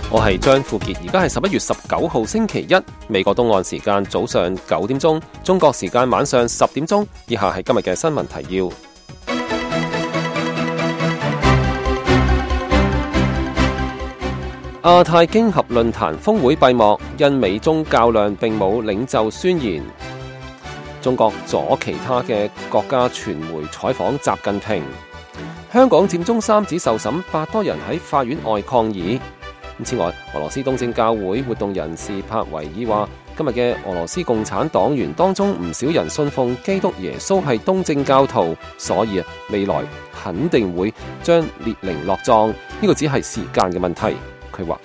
我係張富傑，而家係11月19號星期一，美國東岸時間早上9點鐘，中國時間晚上10點鐘。以下係今日嘅新聞提要。亞太經合論壇峰會閉幕，因美中較量並冇領袖宣言。中國阻其他嘅國家傳媒採訪習近平。香港佔中3子受審，8多人喺法院外抗議。此外，俄羅斯東正教會活動人士帕維爾話，今日嘅俄羅斯共產黨員當中唔少人信奉基督耶穌係東正教徒，所以未來肯定會將列寧落葬，呢個只係時間嘅問題。佢話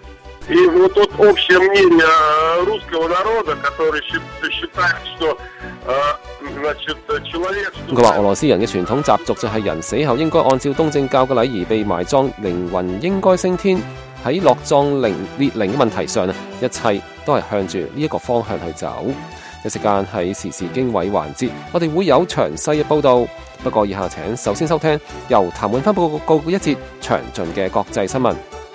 佢話俄羅斯人嘅傳統習俗就係人死後應該按照東正教嘅禮儀被埋葬，靈魂應該升天。喺落葬列寧嘅問題上，一切都係向住呢一個方向去走。一時間喺時事經緯環節，我哋會有詳細嘅報道。不過以下請首先收聽由譚永芬報告一節詳盡嘅國際新聞。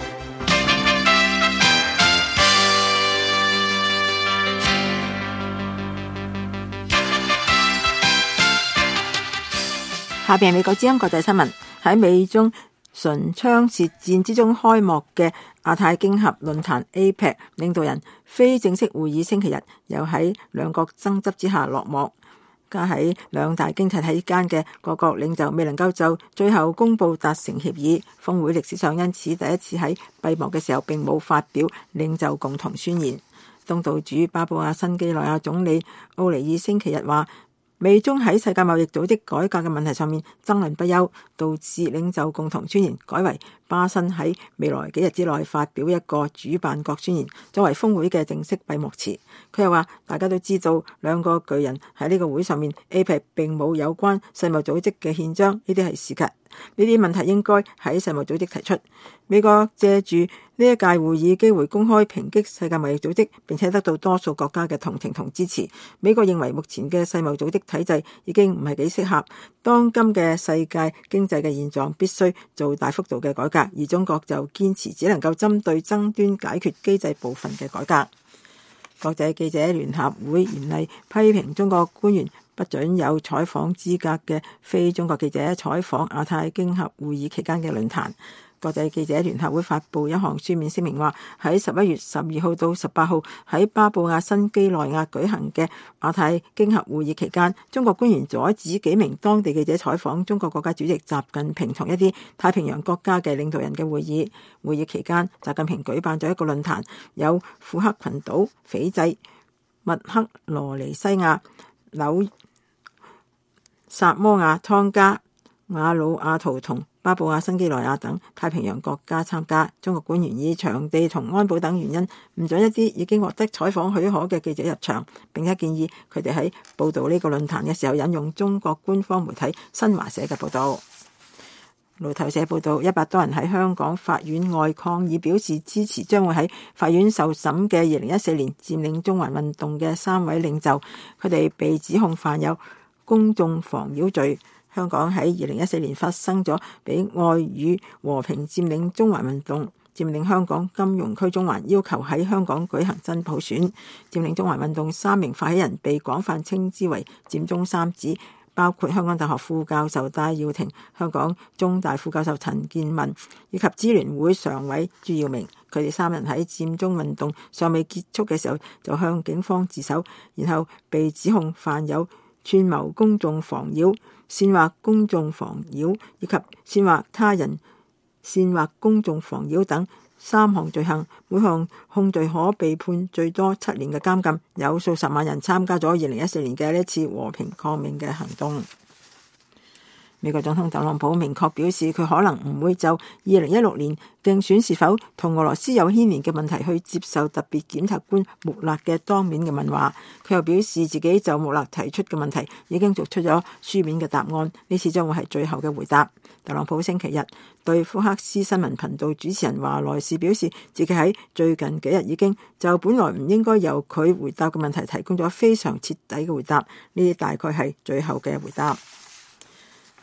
下邊係美國之音國際新聞。喺美中唇槍舌戰之中開幕嘅亞太經合論壇 APEC 領導人非正式會議星期日又喺兩國爭執之下落幕，加喺兩大經濟體間嘅各國領袖未能夠就最後公佈達成協議，峰會歷史上因此第一次喺閉幕嘅時候並冇發表領袖共同宣言。東道主巴布亞新幾內亞總理奧尼爾星期日話，美中喺世界貿易組織改革嘅問題上面爭論不休，導致領袖共同宣言改為巴新喺未來幾日之內發表一個主辦國宣言，作為峰會嘅正式閉幕詞。佢又話，大家都知道兩個巨人喺呢個會上面 APEC 並冇有關世貿組織嘅憲章，呢啲係事實。呢啲問題應該喺世貿組織提出。美國借住呢一屆會議機會公開抨擊世界貿易組織，並且得到多數國家嘅同情同支持。美國認為目前嘅世貿組織體制已經唔係幾適合當今嘅世界經濟嘅現狀，必須做大幅度嘅改革，而中國就堅持只能夠針對爭端解決機制部分嘅改革。國際記者聯合會嚴厲批評中國官員不准有採訪資格嘅非中國記者採訪亞太經合會議期間嘅論壇。國際記者聯合會發布一項書面聲明話，喺11月12號到18號喺巴布亞新幾內亞舉行嘅亞太經合會議期間，中國官員阻止幾名當地記者採訪中國國家主席習近平同一啲太平洋國家嘅領導人嘅會議。會議期間，習近平舉辦咗一個論壇，有庫克群島、斐濟、密克羅尼西亞、紐薩摩亞、湯加、瓦努阿圖同巴布亞新幾內亞等太平洋國家參加。中國官員以場地同安保等原因唔准一啲已經獲得採訪許可嘅記者入場，並且建議佢哋喺報導呢個論壇嘅時候引用中國官方媒體新華社嘅報導。路透社報道，100多人喺香港法院外抗議，表示支持將會喺法院受審嘅2014年佔領中環運動嘅3位領袖，佢哋被指控犯有公眾妨擾罪。香港喺2014年發生咗俾愛與和平佔領中環運動，佔領香港金融區中環，要求喺香港舉行真普選。佔領中環運動3名發起人被廣泛稱之為佔中3子，包括香港大學副教授戴耀廷、香港中大副教授陳健民以及支聯會常委朱耀明。佢哋3人喺佔中運動尚未結束嘅時候就向警方自首，然後被指控犯有串謀公眾妨擾、煽惑公眾妨擾以及煽惑他人煽惑公眾妨擾等3項罪行，每項控罪可被判最多7年嘅監禁。有數十萬人參加咗2014年嘅呢次和平抗命嘅行動。美國總統特朗普明確表示，佢可能唔會就2016年競選是否同俄羅斯有牽連嘅問題去接受特別檢察官穆勒嘅當面嘅問話。佢又表示自己就穆勒提出嘅問題已經作出咗書面嘅答案，呢次將會係最後嘅回答。特朗普星期日對福克斯新聞頻道主持人華萊士表示，自己喺最近幾日已經就本來唔應該由佢回答嘅問題提供咗非常徹底嘅回答，呢啲大概係最後嘅回答。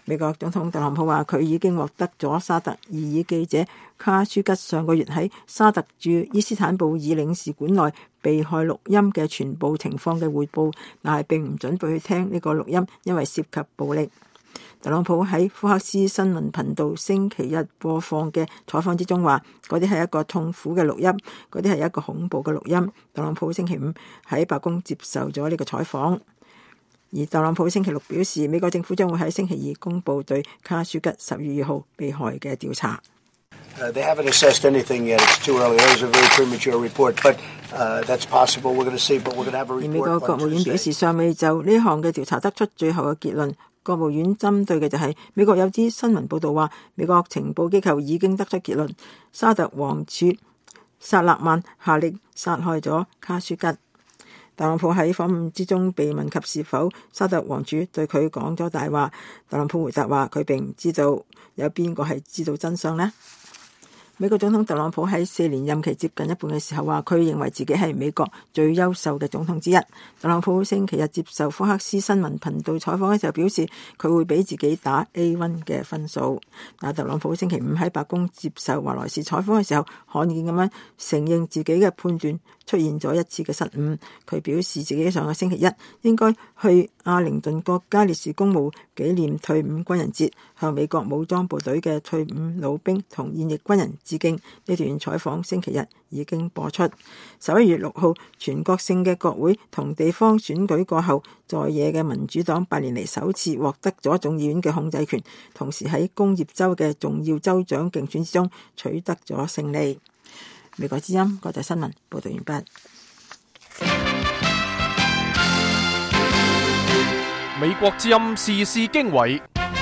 美國總統特朗普話佢已經獲得咗沙特異議記者卡舒吉上個月喺沙特駐伊斯坦布爾領事館內被害錄音嘅全部情況嘅匯報，但係並唔準備去聽呢個錄音，因為涉及暴力。特朗普喺福克斯新聞頻道星期日播放嘅採訪之中話，嗰啲係一個痛苦嘅錄音，嗰啲係一個恐怖嘅錄音。特朗普星期五喺白宮接受咗呢個採訪，而特朗普星期六表示，美國政府將會喺星期二公布對卡舒吉10月2號被害嘅調查。 They haven't assessed anything yet. It's too early. That was a very premature report, but that's possible. We're going to see, but we're going to have a report. 而美國國務院表示，尚未就呢項嘅調查得出最後嘅結論。國務院針對嘅就係美國有啲新聞報道話，美國情報機構已經得出結論，沙特王儲薩勒曼下令殺害咗卡舒吉。特朗普喺訪問之中被問及是否沙特王儲對佢講咗大話，特朗普回答話佢並唔知道，有邊個係知道真相呢？美國總統特朗普喺4年任期接近一半嘅時候話，佢認為自己係美國最優秀嘅總統之一。特朗普星期日接受福克斯新聞頻道採訪嘅時候表示，佢會俾自己打 A1 嘅分數。但特朗普星期五喺白宮接受華萊士採訪嘅時候，罕見咁樣承認自己嘅判斷出現咗一次嘅失誤。佢表示自己上個星期一應該去阿靈頓國家烈士公墓紀念退伍軍人節，向美國武裝部隊嘅退伍老兵同現役軍人致敬。呢段採訪星期日已經播出。11月6號全國性嘅國會同地方選舉過後，在野嘅民主黨8年嚟首次獲得咗眾議院嘅控制權，同時喺工業州嘅重要州長競選之中取得咗勝利。美國之音國際新聞報道完畢。 美國之音時事經緯，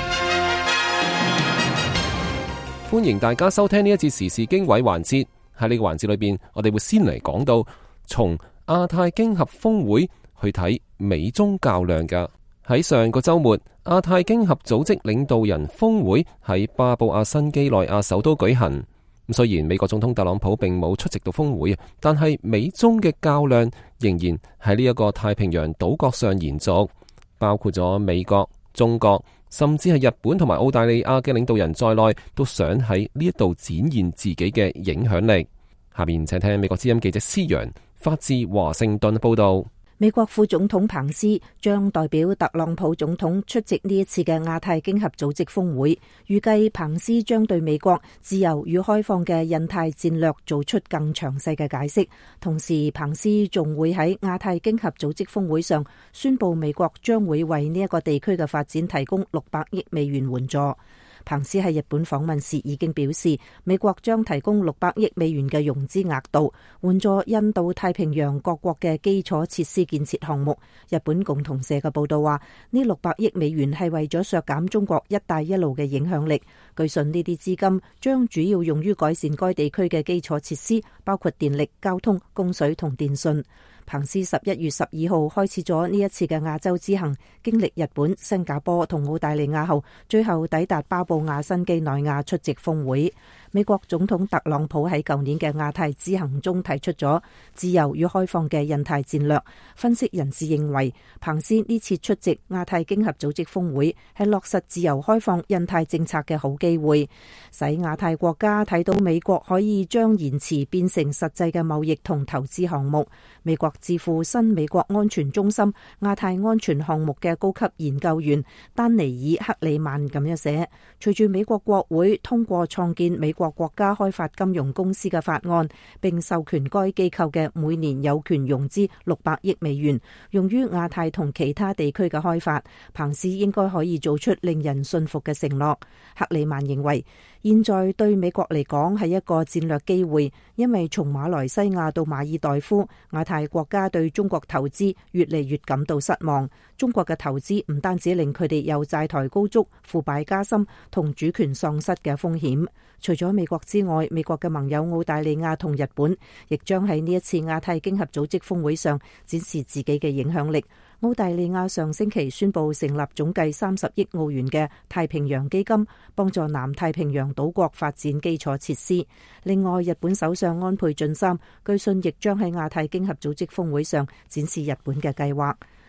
歡迎大家收聽呢一節時事經緯環節。喺呢個環節裏邊，我哋會先嚟講到從亞太經合峰會去睇美中較量嘅。喺上個週末，亞太經合組織領導人峰會喺巴布亞新畿內亞首都舉行。雖然美國總統特朗普並冇出席到峰會，但係美中嘅較量仍然喺呢一個太平洋島國上延續，包括咗美國、中國，甚至係日本同埋澳大利亞嘅領導人在內，都想喺呢一度展現自己嘅影響力。下面請聽美國之音記者施陽發自華盛頓報道。 美國副總統彭斯將代表特朗普總統出席呢一次嘅亞太經合組織峰會，預計彭斯將對美國自由與開放嘅印太戰略做出更詳細嘅解釋。同時，彭斯仲會喺亞太經合組織峰會上宣布美國將會為呢一個地區嘅發展提供600億美元援助。彭斯喺日本訪問時已經表示，美國將提供600億美元嘅融資額度，援助印度太平洋各國嘅基礎設施建設項目。日本共同社嘅報道話，呢600億美元係為咗削減中國一帶一路嘅影響力。據信呢啲資金將主要用於改善該地區嘅基礎設施，包括電力、交通、供水同電信。彭斯11月12號開始咗呢一次嘅亞洲之行，經歷日本、新加坡同澳大利亞後，最後抵達巴布亞新畿內亞出席峰會。美國總統特朗普喺舊年嘅亞太之行中提出咗自由與開放嘅印太戰略。分析人士認為，彭斯呢次出席亞太經合組織峰會係落實自由開放印太政策嘅好機會，使亞太國家睇到美國可以將言辭變成實際嘅貿易同投資項目。美國智庫新美國安全中心亞太安全項目嘅高級研究員丹尼爾克里曼咁樣寫，隨住美國國會通過創建美國國家開發金融公司嘅法案，並授權該機構嘅每年有權融資600億美元，用於亞太同其他地區嘅開發，彭斯應該可以做出令人信服嘅承諾。克里曼認為，現在對美國嚟講係一個戰略機會，因為從馬來西亞到馬爾代夫，亞太國家對中國投資越嚟越感到失望。中國嘅投資唔單止令佢哋有債台高築、腐敗加深同主權喪失嘅風險。除咗美國之外，美國嘅盟友澳大利亞同日本亦將喺呢一次亞太經合組織峰會上展示自己嘅影響力。澳大利亞上星期宣布成立總計30億澳元嘅太平洋基金，幫助南太平洋島國發展基礎設施。另外，日本首相安倍晉三據信亦將喺亞太經合組織峰會上展示日本嘅計劃。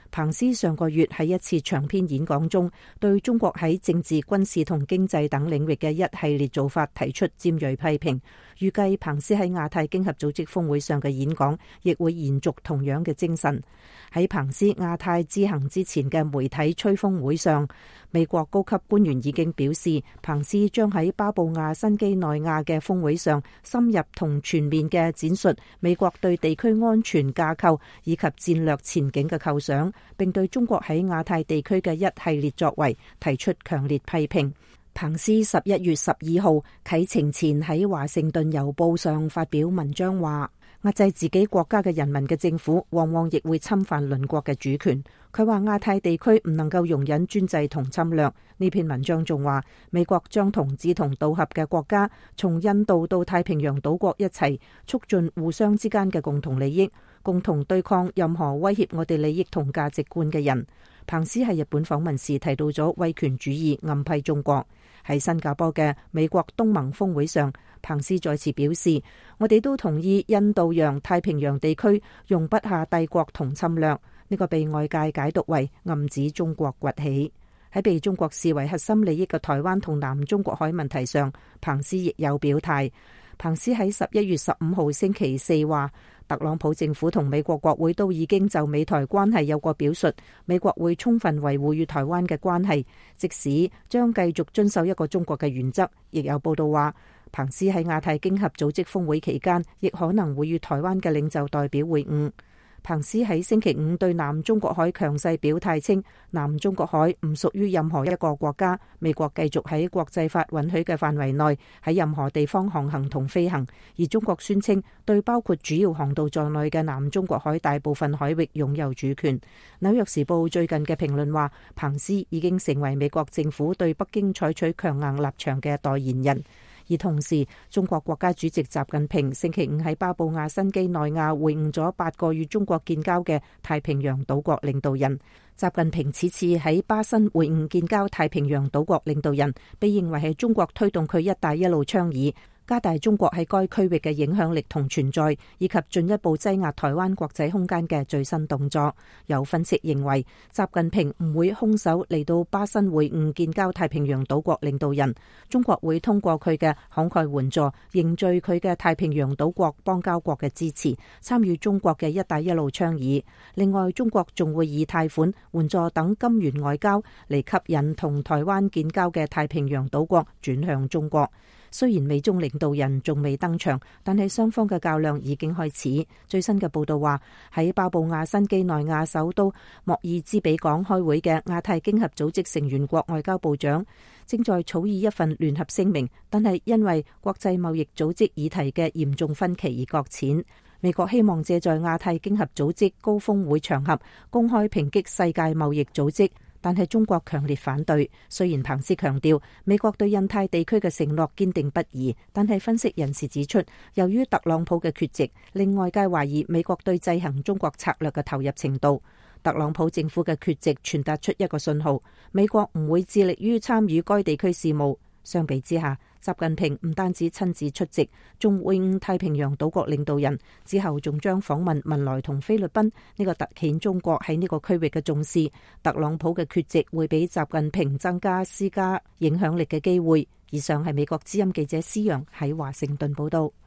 彭斯上個月喺一次長篇演講中，對中國喺政治、軍事同經濟等領域嘅一系列做法提出尖銳批評。預計彭斯喺亞太經合組織峰會上嘅演講亦會延續同樣嘅精神。喺彭斯亞太之行之前嘅媒體吹風會上，美國高級官員已經表示，彭斯將喺巴布亞新畿內亞嘅峰會上深入同全面嘅展述美國對地區安全架構以及戰略前景嘅構想，並對中國喺亞太地區嘅一系列作為提出強烈批評。彭斯11月12號啟程前喺華盛頓郵報上發表文章話，壓制自己國家嘅人民嘅政府往往亦會侵犯鄰國嘅主權。佢話亞太地區唔能夠容忍專制同侵略。呢篇文章仲話，美國將同志同道合嘅國家從印度到太平洋島國一齊促進互相之間嘅共同利益，共同對抗任何威脅我哋利益同價值觀嘅人。彭斯喺日本訪問時提到咗威權主義，暗批中國。喺新加坡嘅美國東盟峰會上，彭斯再次表示，我哋都同意印度洋太平洋地區容不下帝國同侵略。呢個被外界解讀為暗指中國崛起。喺被中國視為核心利益嘅台灣同南中國海問題上，彭斯亦有表態。彭斯喺11月15號星期四話，特朗普政府同美國國會都已經就美台關係有過表述，美國會充分維護與台灣嘅關係，即使將繼續遵守一個中國嘅原則。亦有報道話，彭斯喺亞太經合組織峰會期間，亦可能會與台灣嘅領袖代表會晤。彭斯喺星期五對南中國海強勢表態，稱南中國海唔屬於任何一個國家，美國繼續喺國際法允許嘅範圍內喺任何地方航行同飛行，而中國宣稱對包括主要航道在內嘅南中國海大部分海域擁有主權。紐約時報最近嘅評論話，彭斯已經成為美國政府對北京採取強硬立場嘅代言人。而同時，中國國家主席習近平星期五喺巴布亞新畿內亞會晤咗8個與中國建交嘅太平洋島國領導人。習近平此次喺巴新會晤建交太平洋島國領導人，被認為係中國推動佢一帶一路倡議，加大中國喺該區域嘅影響力同存在，以及進一步擠壓台灣國際空間嘅最新動作。有分析認為，習近平唔會空手嚟到巴新會晤建交太平洋島國領導人，中國會通過佢嘅慷慨援助，凝聚佢嘅太平洋島國邦交國嘅支持，參與中國嘅一帶一路倡議。另外，中國仲會以貸款、援助等金元外交嚟吸引同台灣建交嘅太平洋島國轉向中國。雖然美中領導人仲未登場，但係雙方嘅較量已經開始。最新嘅報道話，喺巴布亞新畿內亞首都莫爾茲比港開會嘅亞太經合組織成員國外交部長正在草擬一份聯合聲明，但係因為國際貿易組織議題嘅嚴重分歧而擱淺。美國希望借在亞太經合組織高峰會場合公開抨擊世界貿易組織，但係中國強烈反對。雖然彭斯強調美國對印太地區嘅承諾堅定不移，但係分析人士指出，由於特朗普嘅缺席，令外界懷疑美國對制衡中國策略嘅投入程度。特朗普政府嘅缺席傳達出一個信號，美國唔會致力於參與該地區事務。相比之下，習近平唔單止親自出席，仲會晤太平洋島國領導人，之後仲將訪問文萊同菲律賓，呢個突顯中國喺呢個區域嘅重視。特朗普嘅缺席會俾習近平增加施加影響力嘅機會。以上係美國之音記者施洋喺華盛頓報道。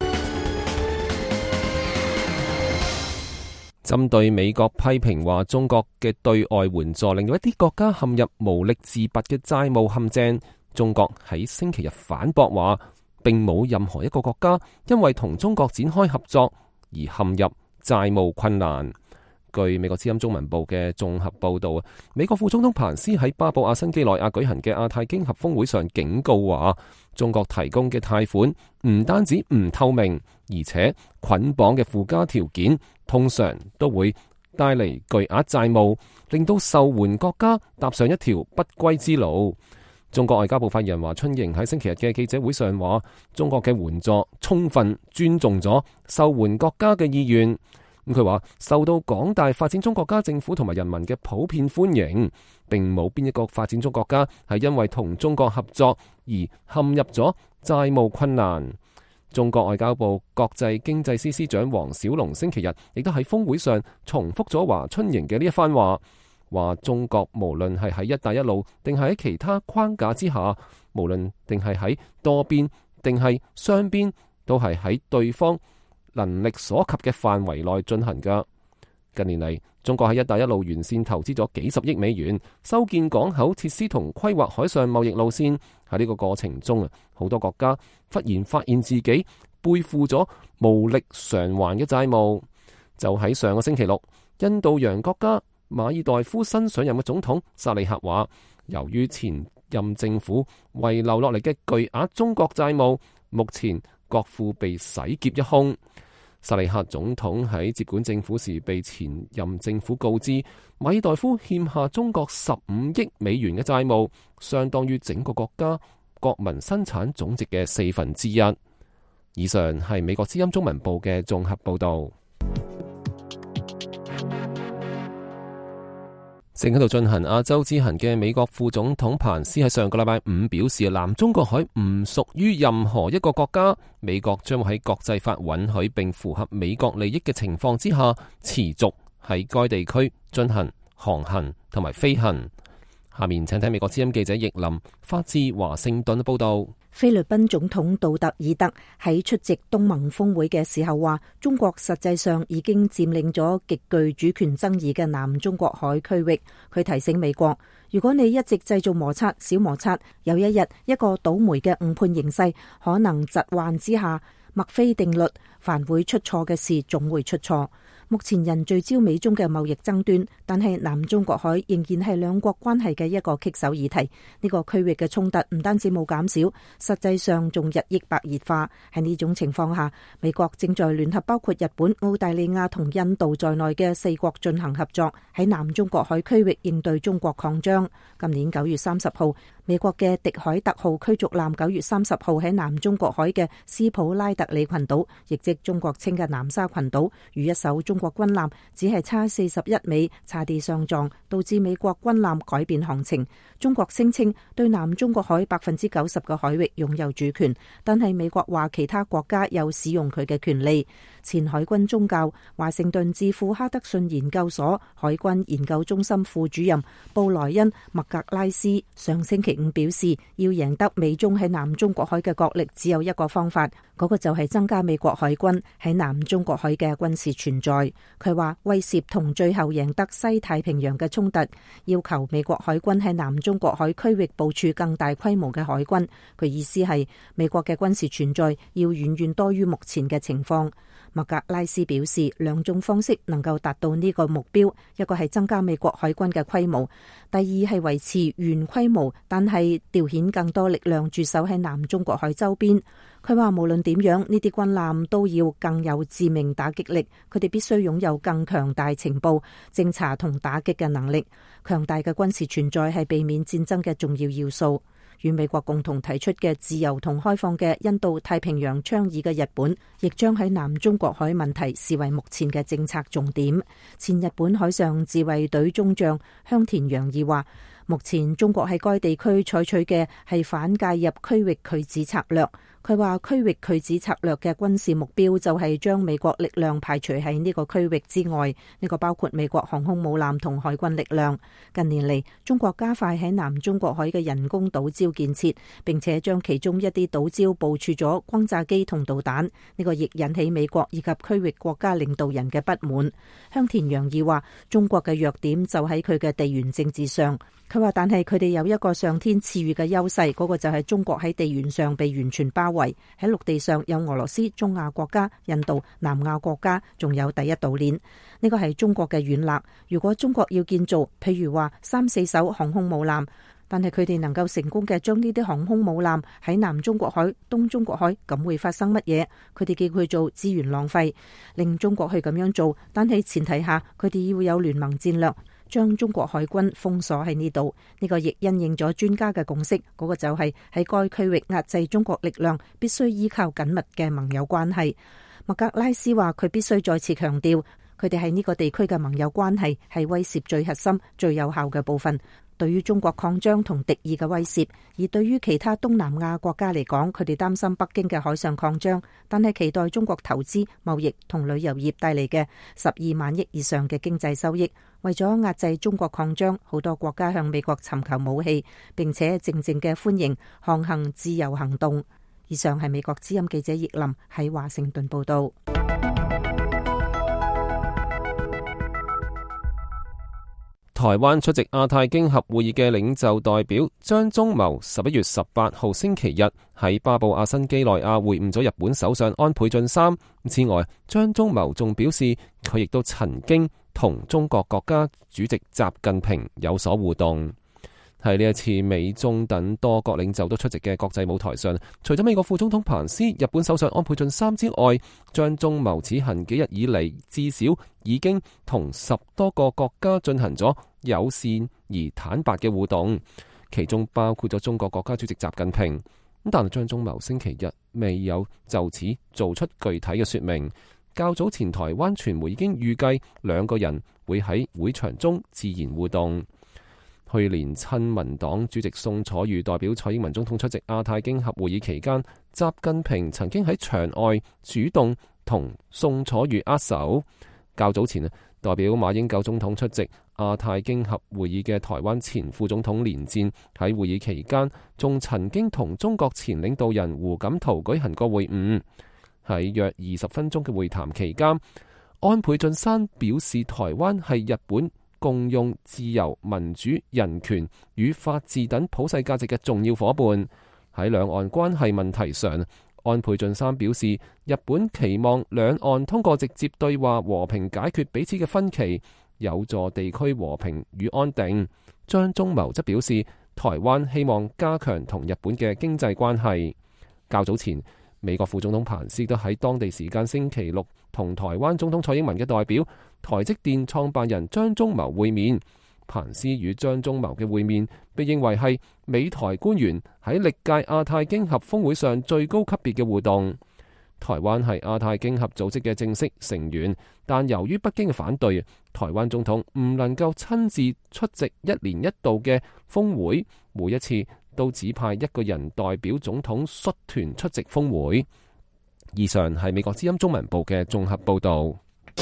針對美國批評話中國嘅對外援助令到一啲國家陷入無力自拔嘅債務陷阱，中國喺星期日反駁話，並冇任何一個國家因為同中國展開合作而陷入債務困難。據美國之音中文部嘅綜合報道，美國副總統彭斯喺巴布亞新畿內亞舉行嘅亞太經合峰會上警告話，中國提供嘅貸款唔單止唔透明，而且捆綁嘅附加條件通常都會帶嚟巨額債務，令到受援國家踏上一條不歸之路。中國外交部發言人華春瑩喺星期日嘅記者會上話，中國嘅援助充分尊重咗受援國家嘅意願。佢話受到廣大發展中國家政府同埋人民嘅普遍歡迎，並冇邊一個發展中國家係因為同中國合作而陷入咗債務困難。中國外交部國際經濟司司長王小龍星期日亦都喺峰會上重複咗華春瑩嘅呢一番話。 話中國無論係喺一帶一路定係喺其他框架之下，無論定係喺多邊定係雙邊，都係喺對方能力所及嘅範圍內進行㗎。近年嚟，中國喺一帶一路沿線投資咗幾十億美元，修建港口設施同規劃海上貿易路線。喺呢個過程中啊，好多國家忽然發現自己背負咗無力償還嘅債務。就喺上個星期六，印度洋國家馬爾代夫新上任嘅總統薩利赫話，由於前任政府遺留落嚟嘅巨額中國債務，目前國庫被洗劫一空。薩利赫總統喺接管政府時被前任政府告知，馬爾代夫欠下中國15億美元嘅債務，相當於整個國家國民生產總值嘅1/4。以上係美國之音中文部嘅綜合報道。正喺度進行亞洲之行嘅美國副總統彭斯喺上個禮拜五表示，南中國海唔屬於任何一個國家，美國將會喺國際法允許並符合美國利益嘅情況之下，持續喺該地區進行航行同埋飛行。下面請睇美國之音記者易林發自華盛頓報道。 菲律賓總統杜特爾特喺出席東盟峰會嘅時候話，中國實際上已經佔領咗極具主權爭議嘅南中國海區域。佢提醒美國，如果你一直製造摩擦、小摩擦，有一日一個倒霉嘅誤判形勢可能疾患之下，墨菲定律，凡會出錯嘅事總會出錯。目前人聚焦美中嘅貿易爭端，但係南中國海仍然係兩國關係嘅一個棘手議題。呢個區域嘅衝突唔單止冇減少，實際上仲日益白熱化。喺呢種情況下，美國正在聯合包括日本、澳大利亞同印度在內嘅4國進行合作，喺南中國海區域應對中國擴張。今年9月30號，美國嘅迪海特號驅逐艦9月30號喺南中國海嘅斯普拉特里群島，亦即中國稱嘅南沙群島，與一艘中國軍艦只係差41米，差啲相撞，導致美國軍艦改變航程。中國聲稱對南中國海90%嘅海域擁有主權，但係美國話其他國家有使用佢嘅權利。前海軍宗教華盛頓智庫哈德遜研究所海軍研究中心副主任布萊恩麥格拉斯上星期五表示，要贏得美中喺南中國海嘅角力，只有一個方法，嗰個就係增加美國海軍喺南中國海嘅軍事存在。佢話威懾同最後贏得西太平洋嘅衝突，要求美國海軍喺南中國海區域部署更大規模嘅海軍。佢意思係美國嘅軍事存在要遠遠多於目前嘅情況。麥格拉斯表示，兩種方式能夠達到呢個目標，一個係增加美國海軍嘅規模，第二係維持原規模，但係調遣更多力量駐守喺南中國海周邊。佢話無論點樣，呢啲軍艦都要更有致命打擊力，佢哋必須擁有更強大情報、偵查同打擊嘅能力。強大嘅軍事存在係避免戰爭嘅重要要素。與美國共同提出嘅自由同開放嘅印度太平洋倡議嘅日本，亦將喺南中國海問題視為目前嘅政策重點。前日本海上自衛隊中將香田洋二話，目前中國喺該地區採取嘅係反介入區域拒止策略。佢話區域拒止策略嘅軍事目標就係將美國力量排除喺呢個區域之外，呢個包括美國航空母艦同海軍力量。近年嚟，中國加快喺南中國海嘅人工島礁建設，並且將其中一啲島礁部署咗轟炸機同導彈，呢個亦引起美國以及區域國家領導人嘅不滿。香田洋二話，中國嘅弱點就喺佢嘅地緣政治上。佢話，但係佢哋有一個上天賜予嘅優勢，嗰個就係中國喺地緣上被完全包圍，喺陸地上有俄羅斯、中亞國家、印度、南亞國家，仲有第一島鏈。呢個係中國嘅軟肋。如果中國要建造，譬如話3-4艘航空母艦，但係佢哋能夠成功嘅將呢啲航空母艦喺南中國海、東中國海，咁會發生乜嘢？佢哋叫佢做資源浪費，令中國去咁樣做，但係前提下佢哋要有聯盟戰略，將中國海軍封鎖喺呢度。呢個亦因應咗專家嘅共識，嗰個就係喺該區域壓制中國力量必須依靠緊密嘅盟友關係。麥格拉斯話佢必須再次強調， 佢哋係呢個地區嘅盟友關係係威懾最核心、最有效嘅部分。對於中國擴張同敵意嘅威懾，而對於其他東南亞國家嚟講，佢哋擔心北京嘅海上擴張，但係期待中國投資、貿易同旅遊業帶嚟嘅12萬億以上嘅經濟收益。為咗壓制中國擴張，好多國家向美國尋求武器，並且靜靜嘅歡迎航行自由行動。以上係美國之音記者葉林喺華盛頓報道。 台灣出席亞太經合會議嘅領袖代表張忠謀11月18號星期日喺巴布亞新幾內亞會晤咗日本首相安倍晉三。此外，張忠謀仲表示，佢亦都曾經同中國國家主席習近平有所互動。喺呢一次美中等多國領袖都出席嘅國際舞台上，除咗美國副總統彭斯、日本首相安倍晉三之外，張忠謀此行幾日以嚟至少已經同10多個國家進行咗友善而坦白嘅互動，其中包括咗中國國家主席習近平。但係張忠謀星期日未有就此做出具體嘅說明。較早前台灣傳媒已經預計兩個人會喺會場中自然互動。去年親民黨主席宋楚瑜代表蔡英文總統出席亞太經合會議期間，習近平曾經喺場外主動同宋楚瑜握手。較早前代表馬英九總統出席亞太經合會議嘅台灣前副總統連戰喺會議期間，仲曾經同中國前領導人胡錦濤舉行過會晤。喺約20分鐘嘅會談期間，安倍晉三表示台灣係日本共用自由、民主、人權與法治等普世價值嘅重要夥伴。喺兩岸關係問題上，安倍晉三表示，日本期望兩岸通過直接對話和平解決彼此嘅分歧，有助地區和平與安定。張忠謀則表示，台灣希望加強同日本嘅經濟關係。較早前，美國副總統彭斯都喺當地時間星期六同台灣總統蔡英文嘅代表台積電創辦人張忠謀會面。彭斯與張忠謀嘅會面被認為係美台官員喺歷屆亞太經合峰會上最高級別嘅互動。台灣係亞太經合組織嘅正式成員，但由於北京嘅反對，台灣總統唔能夠親自出席一年一度嘅峰會，每一次都只派一個人代表總統率團出席峰會。以上係美國之音中文部嘅綜合報導。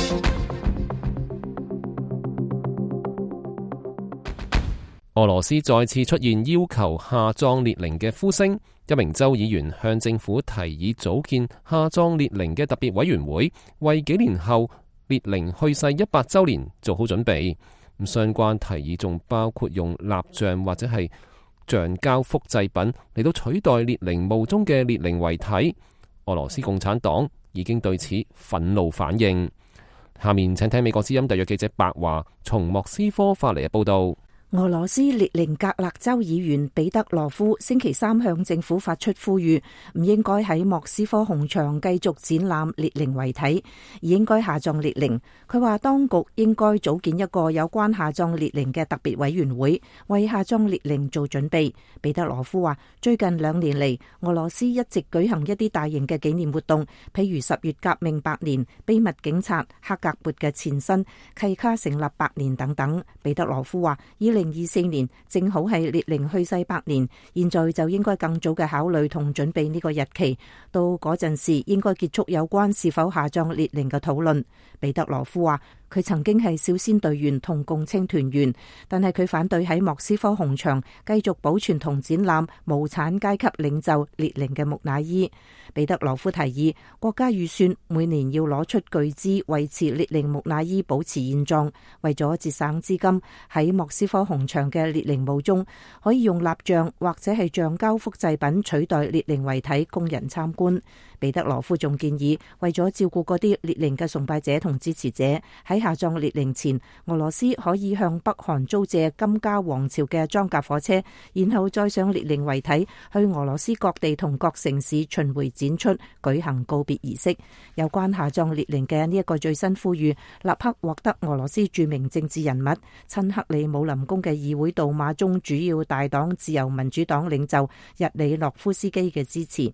俄羅斯再次出現要求下葬列寧嘅呼聲，一名州議員向政府提議組建下葬列寧嘅特別委員會，為幾年後列寧去世100週年做好準備。相關提議仲包括用蠟像或者係橡膠複製品嚟到取代列寧墓中嘅列寧遺體。俄羅斯共產黨已經對此憤怒反應。下面請聽美國之音特約記者白華從莫斯科發嚟嘅報道。 俄羅斯列寧格勒州議員彼得羅夫星期三向政府發出呼籲，唔應該喺莫斯科紅場繼續展覽列寧遺體，而應該下葬列寧。佢話當局應該組建一個有關下葬列寧嘅特別委員會，為下葬列寧做準備。彼得羅夫話，最近2年嚟，俄羅斯一直舉行一啲大型嘅紀念活動，譬如10月革命100年、秘密警察、克格勃嘅前身、契卡成立100年等等。彼得羅夫話2024年正好係列寧去世100年，現在就應該更早嘅考慮同準備呢個日期，到嗰陣時應該結束有關是否下葬列寧嘅討論。彼得羅夫話，佢曾經係少先隊員同共青團員，但係佢反對喺莫斯科紅場繼續保存同展覽無產階級領袖列寧嘅木乃伊。彼得羅夫提議國家預算每年要攞出巨資維持列寧木乃伊保持現狀，為咗節省資金，喺莫斯科紅場嘅列寧墓中可以用蠟像或者係橡膠複製品取代列寧遺體供人參觀。彼得羅夫仲建議為咗照顧嗰啲列寧嘅崇拜者同支持者，喺下葬列寧前，俄羅斯可以向北韓租借金家王朝嘅裝甲火車，然後再上列寧遺體去俄羅斯各地同各城市巡迴展出，舉行告別儀式。有關下葬列寧嘅呢一個最新呼籲，立刻獲得俄羅斯著名政治人物親克里姆林宮嘅議會杜馬中主要大黨自由民主黨領袖日里諾夫斯基嘅支持。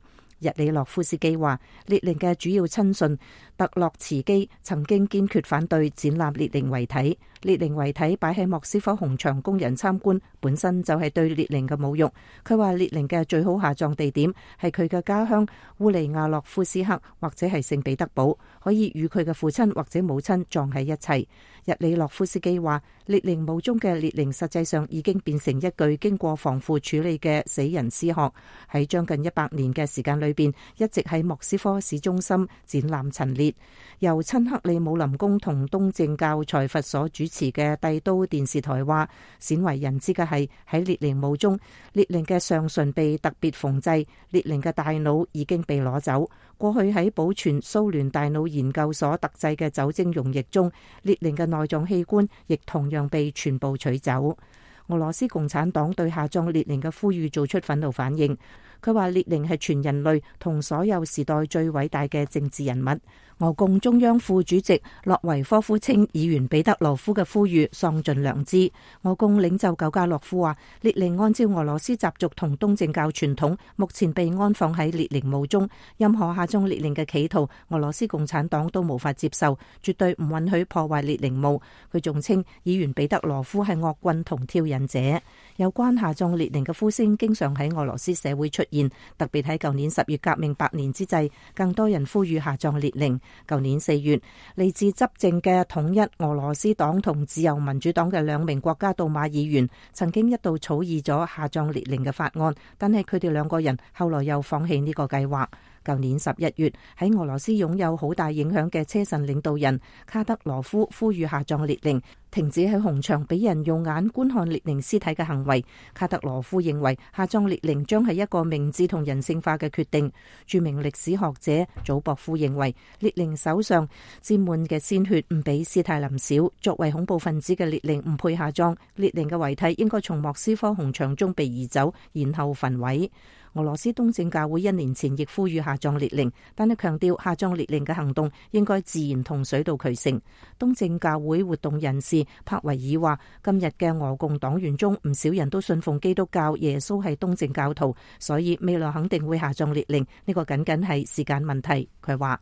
日里諾夫斯基話，列寧嘅主要親信特洛茨基曾經堅決反對展覽列寧遺體。列寧遺體擺喺莫斯科紅場供人參觀，本身就係對列寧嘅侮辱。佢話列寧嘅最好下葬地點係佢嘅家鄉烏利亞洛夫斯克或者係聖彼得堡，可以與佢嘅父親或者母親葬喺一齊。日里諾夫斯基話，列寧墓中嘅列寧實際上已經變成一具經過防腐處理嘅死人屍殼，喺將近100年嘅時間裏邊，一直喺莫斯科市中心展覽陳列。由親克里姆林宮同東正教財閥所主持嘅帝都電視台話，鮮為人知嘅係喺列寧墓中，列寧嘅上唇被特別縫製，列寧嘅大腦已經被攞走。過去喺保存蘇聯大腦研究所特製嘅酒精溶液中，列寧嘅內臟器官亦同樣被全部取走。俄羅斯共產黨對下葬列寧嘅呼籲做出憤怒反應。佢話列寧係全人類同所有時代最偉大嘅政治人物。俄共中央副主席洛維科夫稱議員彼得羅夫嘅呼籲喪盡良知。俄共領袖久加洛夫話，列寧按照俄羅斯習俗同東正教傳統，目前被安放喺列寧墓中。任何下葬列寧嘅企圖，俄羅斯共產黨都無法接受，絕對唔允許破壞列寧墓。佢仲稱議員彼得羅夫係惡棍同挑釁者。有關下葬列寧嘅呼聲經常喺俄羅斯社會出現，特別喺舊年10月革命100年之際，更多人呼籲下葬列寧。舊年4月，嚟自執政嘅統一俄羅斯黨同自由民主黨嘅2名國家杜馬議員曾經一度草擬咗下葬列寧嘅法案，但係佢哋2個人後來又放棄呢個計劃。舊年11月，喺俄羅斯擁有好大影響嘅車臣領導人卡德羅夫呼籲下葬列寧，停止喺紅場俾人用眼觀看列寧屍體嘅行為。卡德羅夫認為下葬列寧將係一個明智同人性化嘅決定。著名歷史學者祖博夫認為列寧手上沾滿嘅鮮血唔比斯大林少，作為恐怖分子嘅列寧唔配下葬。列寧嘅遺體應該從莫斯科紅場中被移走，然後焚毀。俄羅斯東正教會1年前亦呼籲下葬列寧，但係強調下葬列寧嘅行動應該自然同水到渠成。東正教會活動人士帕維爾話，今日嘅俄共黨員中唔少人都信奉基督教，耶穌係東正教徒，所以未來肯定會下葬列寧，呢個僅僅係時間問題。佢話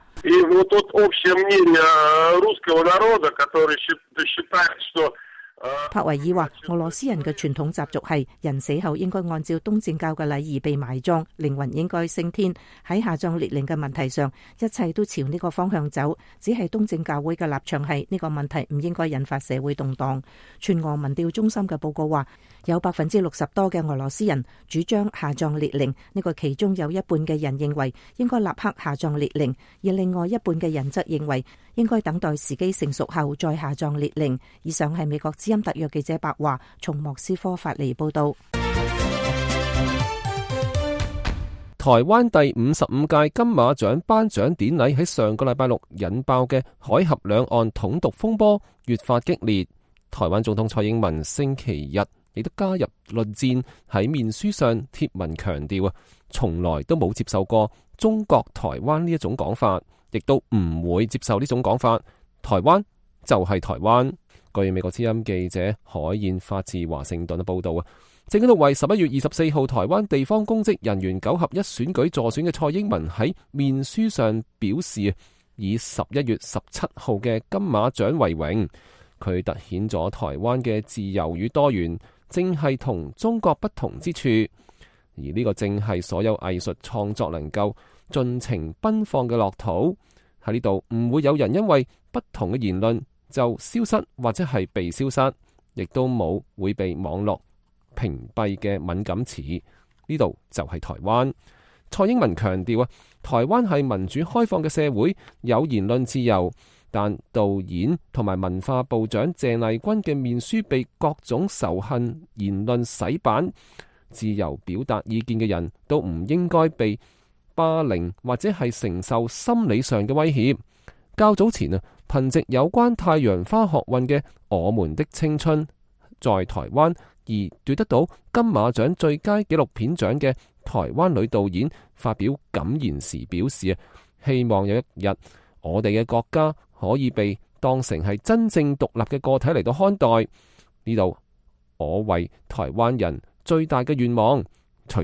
帕維爾話，俄羅斯人嘅傳統習俗係人死後應該按照東正教嘅禮儀被埋葬，靈魂應該升天。喺下葬列寧嘅問題上，一切都朝呢個方向走，只係東正教會嘅立場係呢個問題唔應該引發社會動盪。全俄民調中心嘅報告話，有60%多嘅俄羅斯人主張下葬列寧，呢個其中有一半嘅人認為應該立刻下葬列寧，而另外一半嘅人則認為應該等待時機成熟後再下葬列寧。以上係美國之音特約記者白華從莫斯科發嚟報道。 台灣第55屆金馬獎頒獎典禮喺上個禮拜6引爆嘅海峽兩岸統獨風波越發激烈。台灣總統蔡英文星期日亦都加入論戰，喺面書上貼文強調從來都冇接受過中國台灣呢一種講法，亦都唔會接受呢種講法。台灣就係台灣。據美國之音記者海燕發自華盛頓嘅報道正喺度為11月24號台灣地方公職人員9合1選舉助選嘅蔡英文喺面書上表示，以11月17號嘅金馬獎為榮。佢凸顯咗台灣嘅自由與多元，正係同中國不同之處，而呢個正係所有藝術創作能夠盡情奔放嘅樂土。喺呢度唔會有人因為不同嘅言論就消失或者係被消失，亦都冇會被網絡屏蔽嘅敏感詞。呢度就係台灣。蔡英文強調台灣係民主開放嘅社會，有言論自由。但導演同埋文化部長鄭麗君嘅面書被各種仇恨言論洗版，自由表達意見嘅人都唔應該被霸凌或者係承受心理上嘅威脅。較早前憑藉有關太陽花學運嘅《我們的青春》在台灣而奪得到金馬獎最佳紀錄片獎嘅台灣女導演發表感言時表示，希望有一日我哋嘅國家可以被當成係真正獨立嘅個體嚟到看待。呢度我為台灣人最大嘅願望。隨即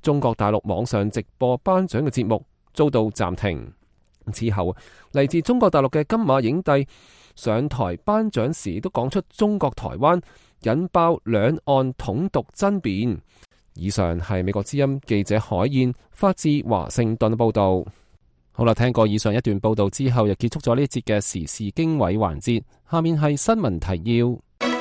中國大陸網上直播頒獎嘅節目遭到暫停。之後，嚟自中國大陸嘅金馬影帝上台頒獎時都講出中國台灣，引爆兩岸統獨爭辯。以上係美國之音記者海燕發自華盛頓報道。好啦，聽過以上一段報道之後，又結束咗呢一節嘅時事經緯環節。下面係新聞提要。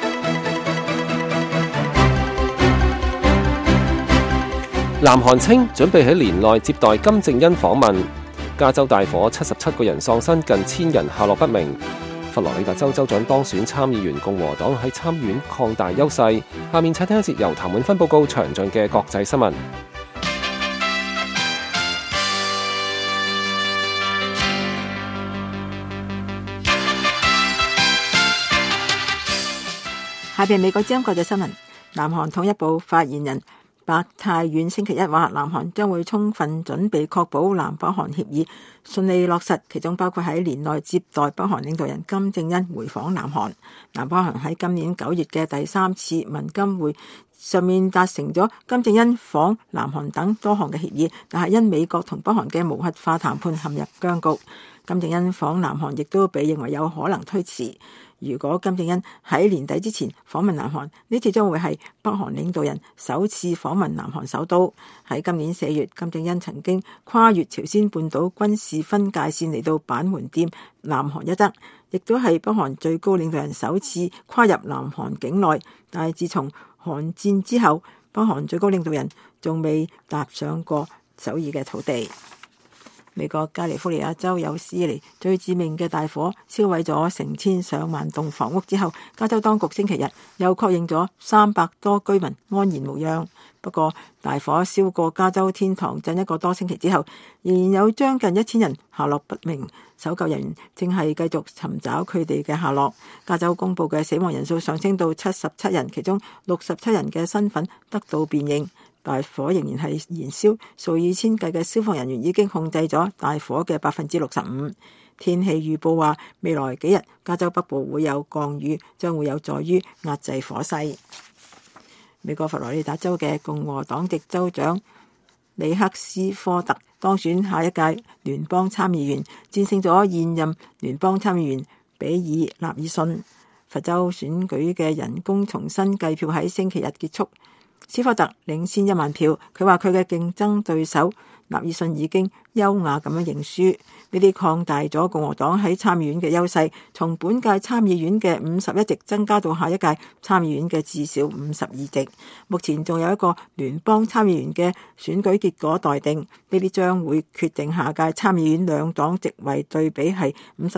南韓稱準備喺年內接待金正恩訪問。加州大火77個人喪生，近1000人下落不明。佛羅里達州州長當選參議員共和黨喺參議院擴大優勢。下面請聽一節由譚永芬報告詳盡嘅國際新聞。 下邊美國之音國際新聞，南韓統一部發言人白泰遠星期一話，南韓將會充分準備確保南北韓協議順利落實，其中包括喺年內接待北韓領導人金正恩回訪南韓。南北韓喺今年9月嘅第3次文金會上面達成咗金正恩訪南韓等多項嘅協議，但係因美國同北韓嘅無核化談判陷入僵局，金正恩訪南韓亦都被認為有可能推遲。如果金正恩喺年底之前訪問南韓，呢次將會係北韓領導人首次訪問南韓首都。喺今年4月，金正恩曾經跨越朝鮮半島軍事分界線嚟到板門店南韓一側，亦都係北韓最高領導人首次跨入南韓境內。但係自從韓戰之後，北韓最高領導人仲未踏上過首爾嘅土地。美國加利福尼亞州有史以嚟最致命嘅大火，燒毀咗成千上萬棟房屋之後，加州當局星期日又確認咗300多居民安然無恙。不過，大火燒過加州天堂鎮1個多星期之後，仍然有將近1000人下落不明，搜救人員正係繼續尋找佢哋嘅下落。加州公布嘅死亡人數上升到77人，其中67人嘅身份得到辨認。大火仍然係燃燒，數以千計嘅消防人員已經控制咗大火嘅65%。天氣預報話，未來幾日加州北部會有降雨，將會有助於壓制火勢。美國佛羅里達州嘅共和黨籍州長里克斯科特當選下一屆聯邦參議員，戰勝咗現任聯邦參議員比爾納爾遜。佛州選舉嘅人工重新計票喺星期日結束。斯科特領先1萬票，佢話佢嘅競爭對手納爾遜已經優雅咁樣認輸，呢啲擴大咗共和黨喺參議院嘅優勢，從本屆參議院嘅51席增加到下一屆參議院嘅至少52席。目前仲有一個聯邦參議員嘅選舉結果待定，呢啲將會決定下屆參議院兩黨席位對比係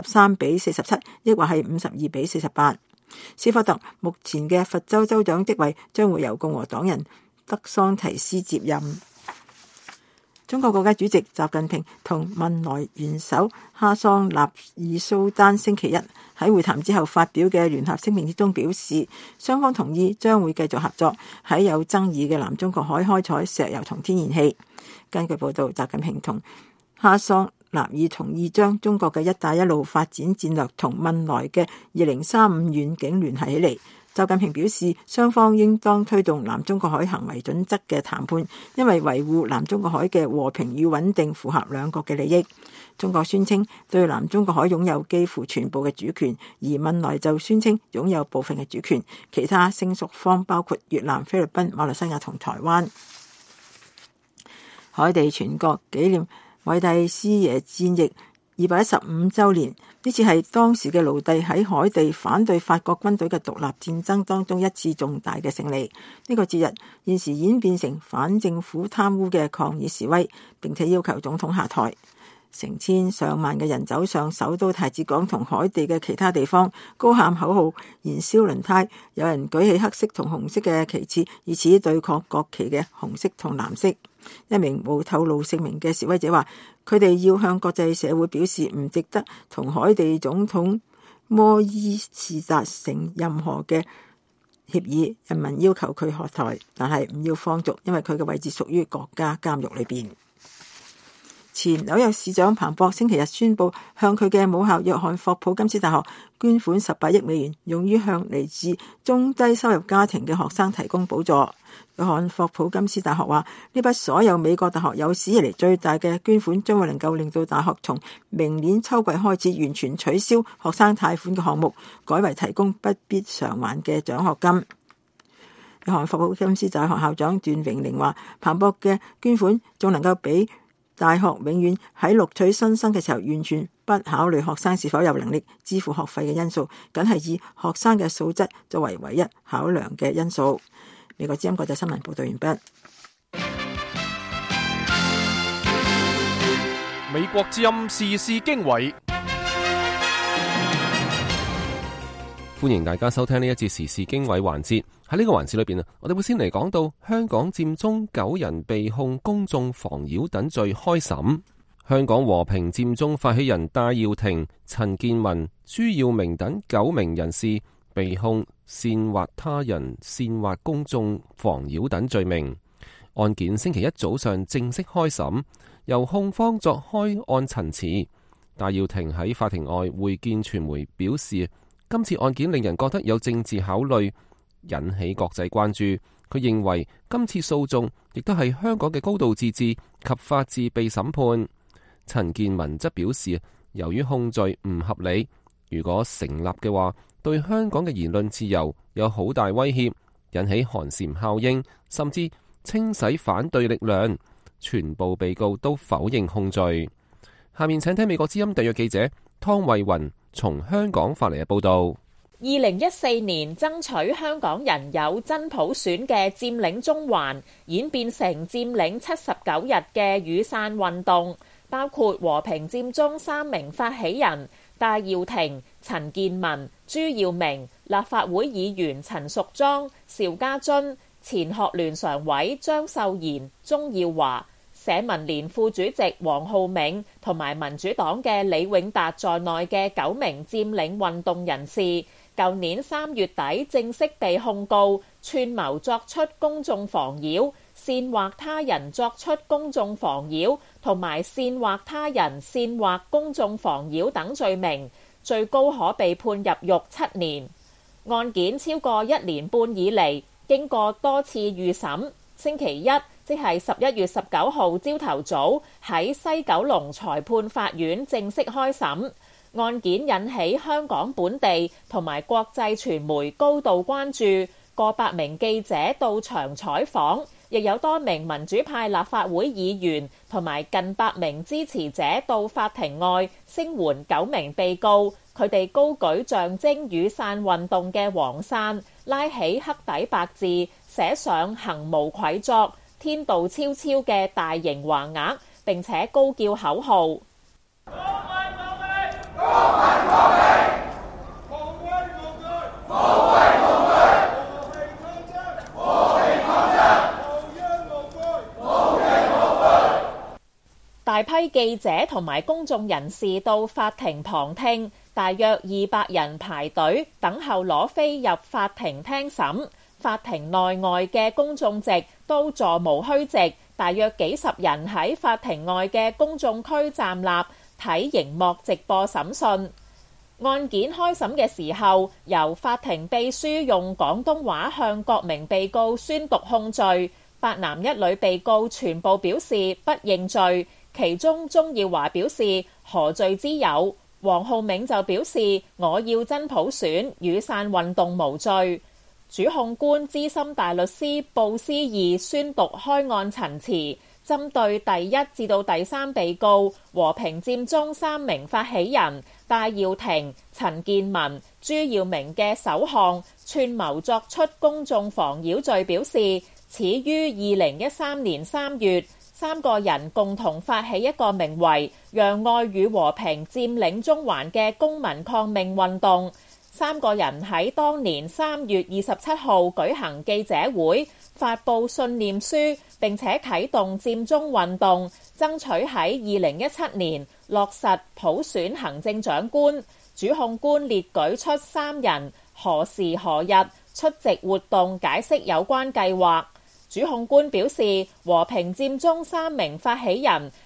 53-47，抑或係52-48。斯科特目前嘅佛州州長職位將會由共和黨人德桑提斯接任。中國國家主席習近平同文萊元首哈桑納爾蘇丹星期一喺會談之後發表嘅聯合聲明之中表示，雙方同意將會繼續合作喺有爭議嘅南中國海開採石油同天然氣。根據報道，習近平同哈桑納爾同意將中國嘅一帶一路發展戰略同汶萊嘅2035願景聯繫起嚟。習近平表示，雙方應當推動南中國海行為準則嘅談判，因為維護南中國海嘅和平與穩定符合兩國嘅利益。中國宣稱對南中國海擁有幾乎全部嘅主權，而汶萊就宣稱擁有部分嘅主權。其他聲屬方包括越南、菲律賓、馬來西亞同台灣。海地全國紀念韋蒂斯耶戰役215週年，呢次係當時嘅奴隸喺海地反對法國軍隊嘅獨立戰爭當中一次重大嘅勝利。呢個節日現時演變成反政府貪污嘅抗議示威，並且要求總統下台。成千上萬嘅人走上首都太子港同海地嘅其他地方，高喊口號，燃燒輪胎，有人舉起黑色同紅色嘅旗幟，以此對抗國旗嘅紅色同藍色。一名冇透露姓名嘅示威者話，佢哋要向國際社會表示唔值得同海地總統摩伊士達成任何嘅協議，人民要求佢下台，但係唔要放逐，因為佢嘅位置屬於國家監獄裏邊。 前紐約市長彭博星期日宣布，向佢嘅母校約翰霍普金斯大學捐款18億美元，用於向嚟自中低收入家庭嘅學生提供補助。約翰霍普金斯大學話，呢筆所有美國大學有史以嚟最大嘅捐款，將會能夠令到大學從明年秋季開始完全取消學生貸款嘅項目，改為提供不必償還嘅獎學金。約翰霍普金斯大學校長段榮玲話，彭博嘅捐款仲能夠俾大學永遠喺錄取新生嘅時候，完全不考慮學生是否有能力支付學費嘅因素，僅係以學生嘅素質作為唯一考量嘅因素。美國之音國際新聞報道完畢。 美國之音時事經緯， 歡迎大家收聽呢一節時事經緯環節。喺呢個環節裏邊我哋會先嚟講到香港佔中9人被控公眾妨擾等罪開審。香港和平佔中發起人戴耀廷、陳健民、朱耀明等9名人士被控煽惑他人、煽惑公眾妨擾等罪名。案件星期一早上正式開審，由控方作開案陳詞。戴耀廷喺法庭外會見傳媒表示，今次案件令人覺得有政治考慮，引起國際關注。佢認為今次訴訟亦都係香港嘅高度自治及法治被審判。陳健民則表示，由於控罪唔合理，如果成立嘅話，對香港嘅言論自由有好大威脅，引起寒蟬效應，甚至清洗反對力量。全部被告都否認控罪。下面請聽美國之音特約記者湯慧雲從香港發嚟嘅報道。 2014年爭取香港人有真普選嘅佔領中環，演變成佔領79日嘅雨傘運動，包括和平佔中3名發起人戴耀廷、陳健民、朱耀明、立法會議員陳淑莊、邵家臻、前學聯常委張秀賢、鍾耀華、社民連副主席黃浩銘同埋民主黨嘅李永達在內嘅9名佔領運動人士，舊年3月底正式被控告串謀作出公眾妨擾、煽惑他人作出公眾妨擾同埋煽惑他人煽惑公眾妨擾等罪名，最高可被判入獄7年。案件超過1年半以嚟，經過多次預審，星期一即係11月19號朝頭早喺西九龍裁判法院正式開審。案件引起香港本地同埋國際傳媒高度關注，過百名記者到場採訪，亦有多名民主派立法會議員同埋近100名支持者到法庭外聲援9名被告。佢哋高舉象徵雨傘運動嘅黃傘，拉起黑底白字，寫上行無愧作、天道昭昭嘅大型橫額，並且高叫口號。大批記者同埋公眾人士到法庭旁聽，大約200人排隊等候攞飛入法庭聽審。法庭內外嘅公眾席都座無虛席，大約幾十人喺法庭外嘅公眾區站立睇熒幕直播審訊。案件開審嘅時候，由法庭秘書用廣東話向各名被告宣讀控罪。8男1女被告全部表示不認罪，其中鍾耀華表示何罪之有，黃浩銘就表示我要真普選，雨傘運動無罪。主控官資深大律師布思義宣讀開案陳詞，針對第1至到第3被告和平佔中3名發起人戴耀廷、陳健民、朱耀明嘅首項串謀作出公眾妨擾罪表示，始於2013年3月，3個人共同發起一個名為讓愛與和平佔領中環嘅公民抗命運動。3個人喺當年3月27號舉行記者會，發佈信念書，並且啟動佔中運動，爭取喺2017年落實普選行政長官。主控官列舉出3人何時何日出席活動，解釋有關計劃。主控官表示，和平佔中3名發起人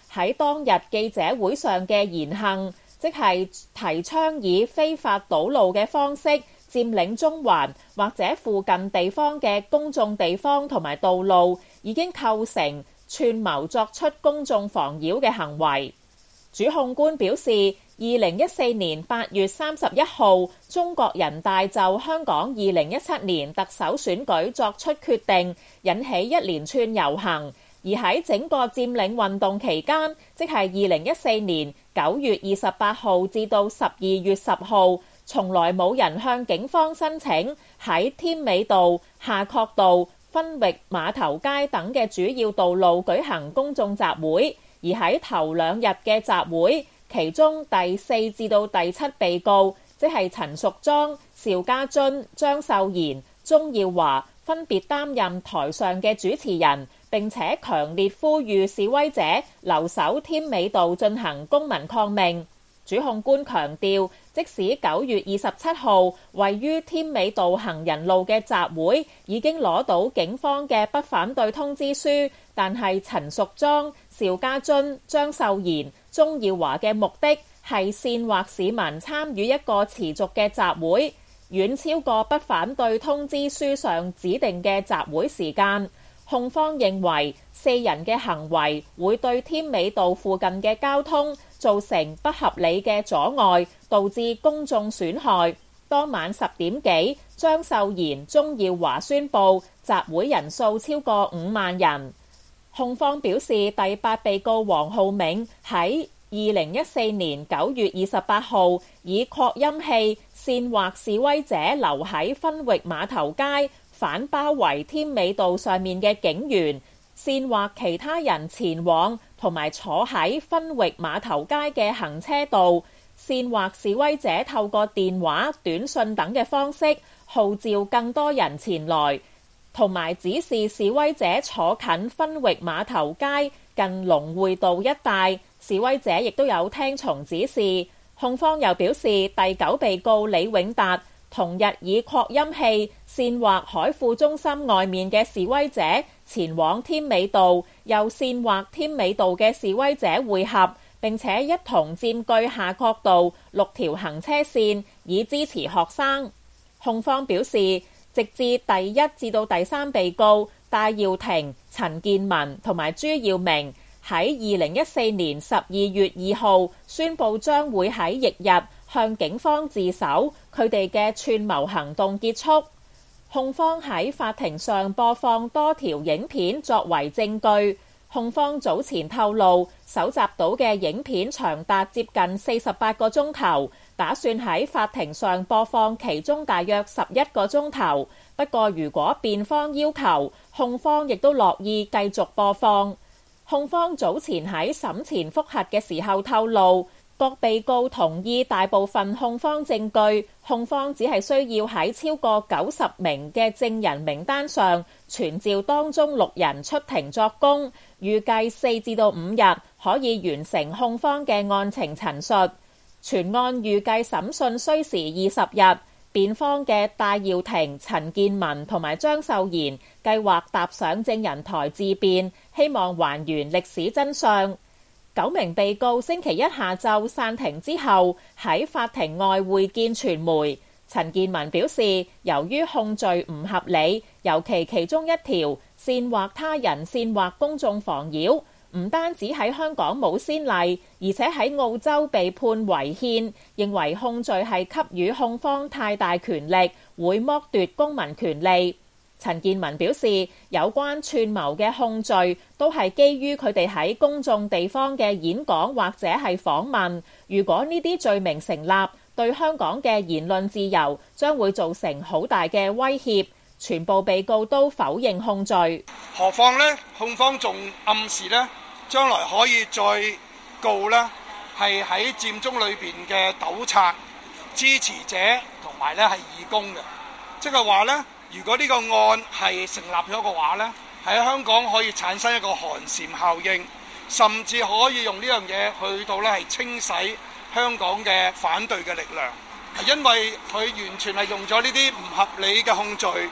喺當日記者會上嘅言行，即係提倡以非法堵路嘅方式佔領中環或者附近地方嘅公眾地方同埋道路，已經構成串謀作出公眾妨擾嘅行為。主控官表示，2014年8月31號，中國人大就香港2017年特首選舉作出決定，引起一連串遊行。而喺整個佔領運動期間，即係2014年9月28號至到12月10號，從來冇人向警方申請喺添美道、夏慤道、分域碼頭街等嘅主要道路舉行公眾集會。而喺頭2日嘅集會，其中第4至到第7被告，即係陳淑莊、邵家臻、張秀賢、鍾耀華，分別擔任台上嘅主持人，並且強烈呼籲示威者留守添美道進行公民抗命。主控官強調，即使9月27號位於添美道行人路嘅集會已經攞到警方嘅不反對通知書，但係陳淑莊、邵家臻、張秀賢、鍾耀華嘅目的係煽惑市民參與一個持續嘅集會，遠超過不反對通知書上指定嘅集會時間。控方認為4人嘅行為會對添美道附近嘅交通造成不合理嘅阻礙，導致公眾損害。當晚10點幾，張秀賢、鍾耀華宣布集會人數超過5萬人。控方表示，第8被告黃浩銘喺2014年9月28號以擴音器煽惑示威者留喺分域碼頭街，反包圍添美道上面嘅警員，煽惑其他人前往同埋坐喺分域碼頭街嘅行車道，煽惑示威者透過電話、短信等嘅方式號召更多人前來，同埋指示示威者坐近分域碼頭街近龍匯道一帶。示威者亦都有聽從指示。控方又表示，第9被告李永達同日以擴音器煽惑海富中心外面嘅示威者前往添美道，又煽惑添美道嘅示威者會合，並且一同佔據夏慤道6條行車線，以支持學生。控方表示，直至第1至到第3被告戴耀廷、陳健民同埋朱耀明喺2014年12月2號宣布將會喺翌日向警方自首，佢哋嘅串謀行動結束。控方喺法庭上播放多條影片作為證據。控方早前透露，搜集到嘅影片長達接近48個鐘頭，打算喺法庭上播放其中大約11個鐘頭。不過如果辯方要求，控方亦都樂意繼續播放。控方早前喺審前覆核嘅時候透露，各被告同意大部分控方證據，控方只係需要喺超過90名嘅證人名單上傳召當中6人出庭作供，預計4至到5日可以完成控方嘅案情陳述。全案預計審訊需時20日。辯方嘅戴耀廷、陳健民同埋張秀賢計劃踏上證人台自辯，希望還原歷史真相。9名被告星期一下晝散庭之後喺法庭外會見傳媒。陳健民表示，由於控罪唔合理，尤其其中一條煽惑他人煽惑公眾妨擾，唔單止喺香港冇先例，而且喺澳洲被判違憲，認為控罪係給予控方太大權力，會剝奪公民權利。陳健民表示，有關串謀嘅控罪都係基於佢哋喺公眾地方嘅演講或者係訪問。如果呢啲罪名成立，對香港嘅言論自由將會造成好大嘅威脅。全部被告都否認控罪。 何況呢？控方仲暗示呢，將來可以再告呢，係喺佔中裏邊嘅糾察、支持者同埋呢係義工嘅，即係話呢，如果呢個案係成立咗嘅話呢，喺香港可以產生一個寒蟬效應，甚至可以用呢樣嘢去到呢係清洗香港嘅反對嘅力量，因為佢完全係用咗呢啲唔合理嘅控罪，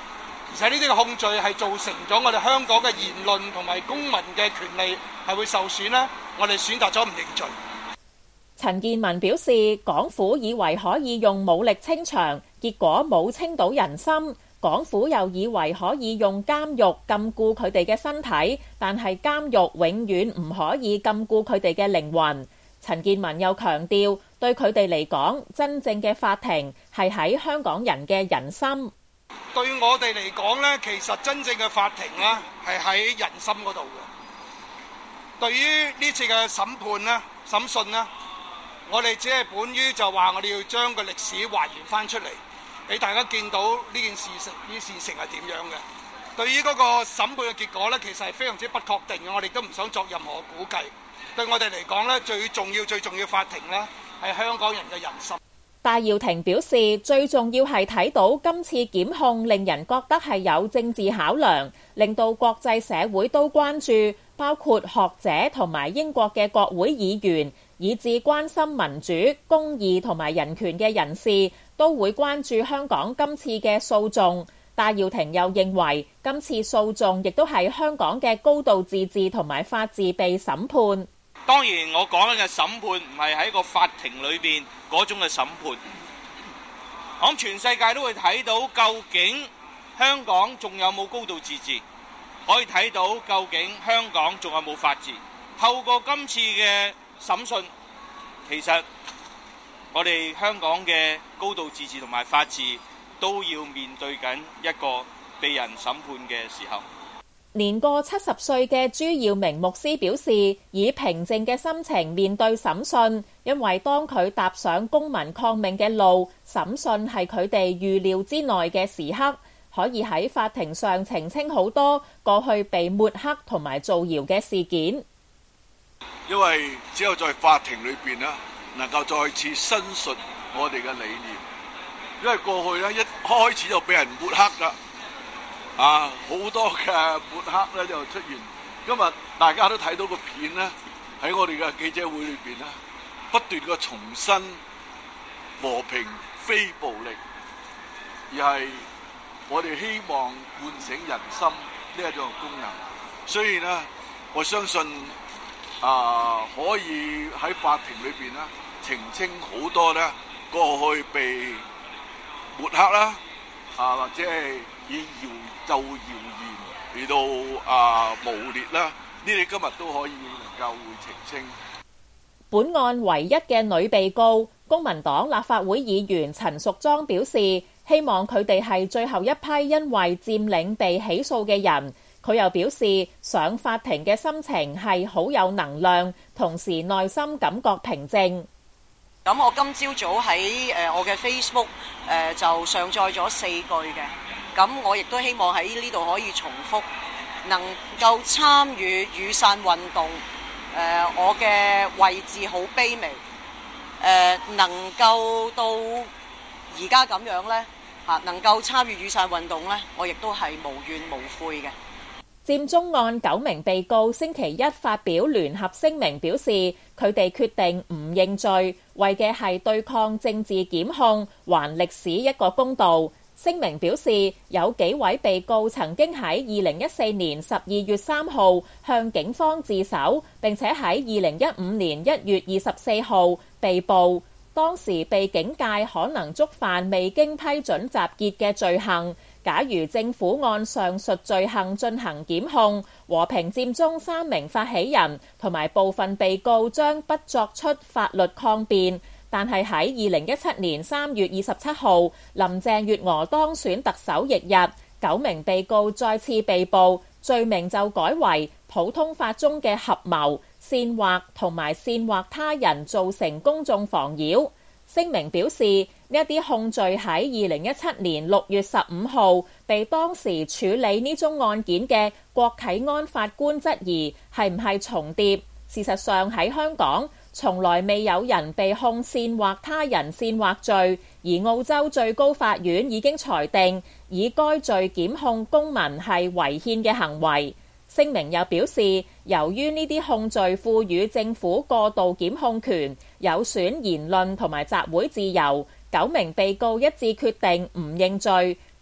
而且呢啲嘅控罪係造成咗我哋香港嘅言論同埋公民嘅權利係會受損呢，我哋選擇咗唔認罪。 陳健民表示，港府以為可以用武力清場，結果冇清到人心。港府又以為可以用監獄禁錮佢哋嘅身體，但係監獄永遠唔可以禁錮佢哋嘅靈魂。陳健民又強調，對佢哋嚟講，真正嘅法庭係喺香港人嘅人心。 對我哋嚟講呢，其實真正嘅法庭呢係喺人心嗰度嘅。對於呢次嘅審判呢、審訊呢，我哋只係本於就話我哋要將個歷史還原翻出嚟，俾大家見到呢件事情係點樣嘅。對於嗰個審判嘅結果呢，其實係非常之不確定嘅，我哋都唔想作任何估計。對我哋嚟講呢，最重要法庭呢係香港人嘅人心。 戴耀廷表示，最重要係睇到今次檢控令人覺得係有政治考量，令到國際社會都關注，包括學者同埋英國嘅國會議員，以至關心民主、公義同埋人權嘅人士都會關注香港今次嘅訴訟。戴耀廷又認為，今次訴訟亦都係香港嘅高度自治同埋法治被審判。 當然，我講緊嘅審判唔係喺個法庭裏邊嗰種嘅審判。我諗全世界都會睇到究竟香港仲有冇高度自治，可以睇到究竟香港仲有冇法治。透過今次嘅審訊，其實我哋香港嘅高度自治同埋法治都要面對緊一個被人審判嘅時候。 年過70歲嘅朱耀明牧師表示，以平靜嘅心情面對審訊，因為當佢踏上公民抗命嘅路，審訊係佢哋預料之內嘅時刻，可以喺法庭上澄清好多過去被抹黑同埋造謠嘅事件。 因為只有在法庭裏邊呢，能夠再次申述我哋嘅理念，因為過去呢，一開始就俾人抹黑啦。好多嘅抹黑咧就出現。今日大家都睇到個片咧，喺我哋嘅記者會裏邊咧，不斷嘅重申和平非暴力，而係我哋希望喚醒人心呢一種功能。所以呢，我相信可以喺法庭裏邊咧澄清好多咧過去被抹黑啦，或者係以謠言嚟到誣蔑啦，呢啲今日都可以能夠會澄清。 本案唯一嘅女被告，公民黨立法會議員陳淑莊表示，希望佢哋係最後一批因為佔領被起訴嘅人。佢又表示，上法庭嘅心情係好有能量，同時內心感覺平靜。 咁我今朝早喺我嘅 Facebook 就上載咗4句嘅。咁我亦都希望喺呢度可以重複，能夠參與雨傘運動，我嘅位置好卑微，能夠到而家咁樣呢，能夠參與雨傘運動呢，我亦都係無怨無悔嘅。 佔中案9名被告星期一發表聯合聲明，表示佢哋決定唔認罪，為嘅係對抗政治檢控，還歷史一個公道。聲明表示，有幾位被告曾經喺2014年12月3號向警方自首，並且喺2015年1月24號被捕。當時被警戒可能觸犯未經批准集結嘅罪行。假如政府按上述罪行進行檢控，和平佔中3名發起人同埋部分被告將不作出法律抗辯。但係喺2017年3月27號，林鄭月娥當選特首翌日，9名被告再次被捕，罪名就改為普通法中嘅合謀、煽惑同埋煽惑他人造成公眾妨擾。聲明表示，呢一啲控罪喺2017年6月15號被當時處理呢宗案件嘅郭啟安法官質疑係唔係重疊。事實上喺香港，從來未有人被控煽惑他人煽惑罪，而澳洲最高法院已經裁定以該罪檢控公民係違憲嘅行為。聲明又表示，由於呢啲控罪賦予政府過度檢控權，有損言論同埋集會自由，9名被告一致決定唔認罪。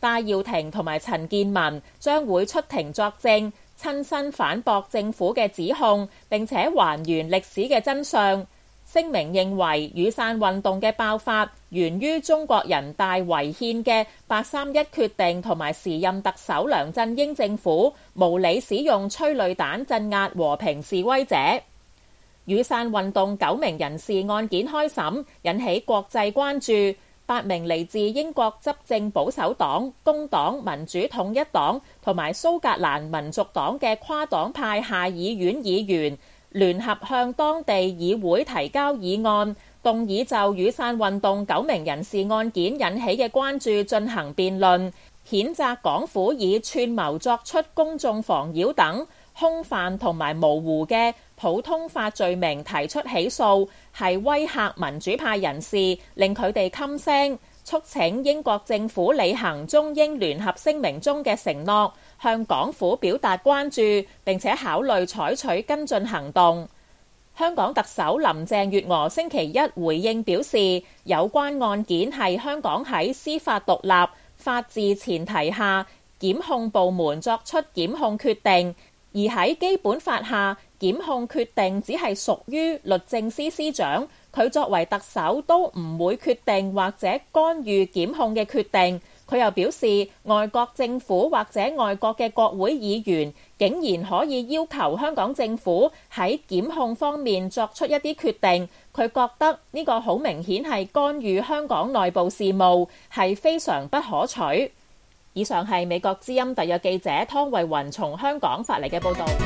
戴耀廷同埋陳健民將會出庭作證，親身反駁政府嘅指控，並且還原歷史嘅真相。聲明認為雨傘運動嘅爆發源於中國人大違憲嘅831決定同埋時任特首梁振英政府無理使用催淚彈鎮壓和平示威者。雨傘運動9名人士案件開審，引起國際關注。8名嚟自英國執政保守黨、工黨、民主統一黨同埋蘇格蘭民族黨嘅跨黨派下議院議員聯合向當地議會提交議案，動議就雨傘運動9名人士案件引起嘅關注進行辯論，譴責港府以串謀作出公眾妨擾等空泛同埋模糊嘅普通法罪名提出起訴，係威嚇民主派人士，令佢哋噤聲，促請英國政府履行中英聯合聲明中嘅承諾，向港府表達關注，並且考慮採取跟進行動。香港特首林鄭月娥星期一回應表示，有關案件係香港喺司法獨立、法治前提下，檢控部門作出檢控決定，而喺基本法下，檢控決定只係屬於律政司司長，佢作為特首都唔會決定或者干預檢控嘅決定。佢又表示，外國政府或者外國嘅國會議員竟然可以要求香港政府喺檢控方面作出一啲決定，佢覺得呢個好明顯係干預香港內部事務，係非常不可取。以上係美國之音特約記者湯慧雲從香港發嚟嘅報導。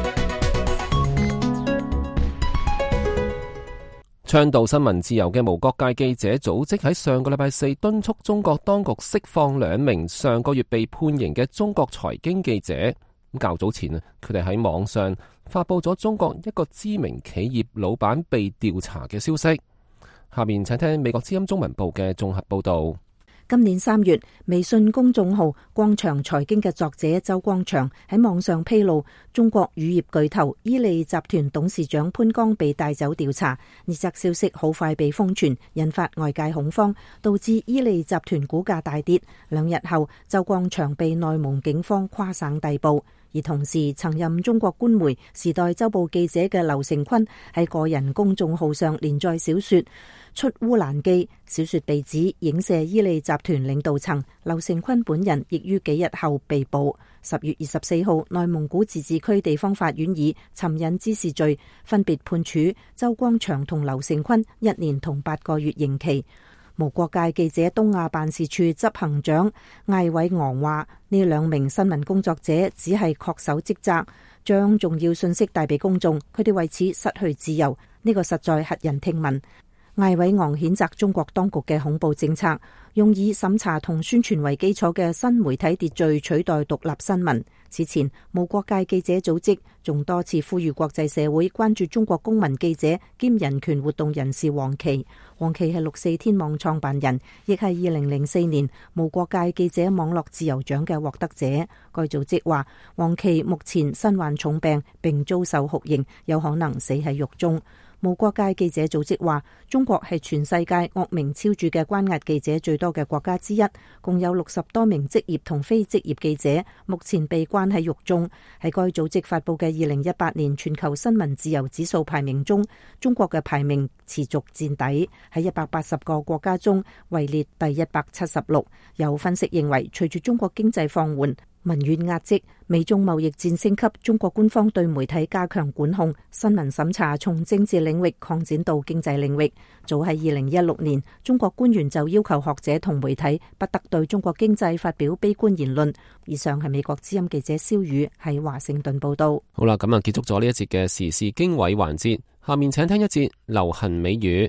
倡導新聞自由嘅無國界記者組織喺上個禮拜四敦促中國當局釋放2名上個月被判刑嘅中國財經記者。咁較早前佢哋喺網上發佈咗中國一個知名企業老闆被調查嘅消息。下面請聽美國之音中文部嘅綜合報導。 今年3月，微信公眾號光長財經嘅作者周光長喺網上披露，中國乳業巨頭伊利集團董事長潘剛被帶走調查。呢則消息好快被瘋傳，引發外界恐慌，導致伊利集團股價大跌。2日後，周光長被內蒙警方跨省逮捕。而同時，曾任中國官媒《時代周報》記者嘅劉成坤喺個人公眾號上連載小說《出烏蘭記》，小說被指影射伊利集團領導層。劉成坤本人亦於幾日後被捕。10月24號，內蒙古自治區地方法院以尋釁滋事罪分別判處周光長同劉成坤1年同8個月刑期。無國界記者東亞辦事處執行長艾偉昂話：呢2名新聞工作者只係恪守職責，將重要信息帶俾公眾，佢哋為此失去自由，呢個實在駭人聽聞。艾偉昂譴責中國當局嘅恐怖政策，用以審查同宣傳為基礎嘅新媒體秩序取代獨立新聞。此前，無國界記者組織仲多次呼籲國際社會關注中國公民記者兼人權活動人士黃琦。黃琦係6四天網創辦人，亦係2004年無國界記者網絡自由獎嘅獲得者。該組織話，黃琦目前身患重病並遭受酷刑，有可能死喺獄中。無國界記者組織話，中國係全世界惡名昭著嘅關押記者最多嘅國家之一，共有60多名職業同非職業記者目前被關喺獄中。喺該組織發佈嘅2018年全球新聞自由指數排名中，中國嘅排名持續墊底，喺180個國家中位列第176。有分析認為，隨住中國經濟放緩、民怨壓積，美中貿易戰升級，中國官方對媒體加強管控，新聞審查從政治領域擴展到經濟領域。早喺2016年，中國官員就要求學者同媒體不得對中國經濟發表悲觀言論。以上係美國之音記者蕭宇喺華盛頓報道。 好啦，咁結束咗呢一節嘅時事經緯環節，下面請聽一節流行美語。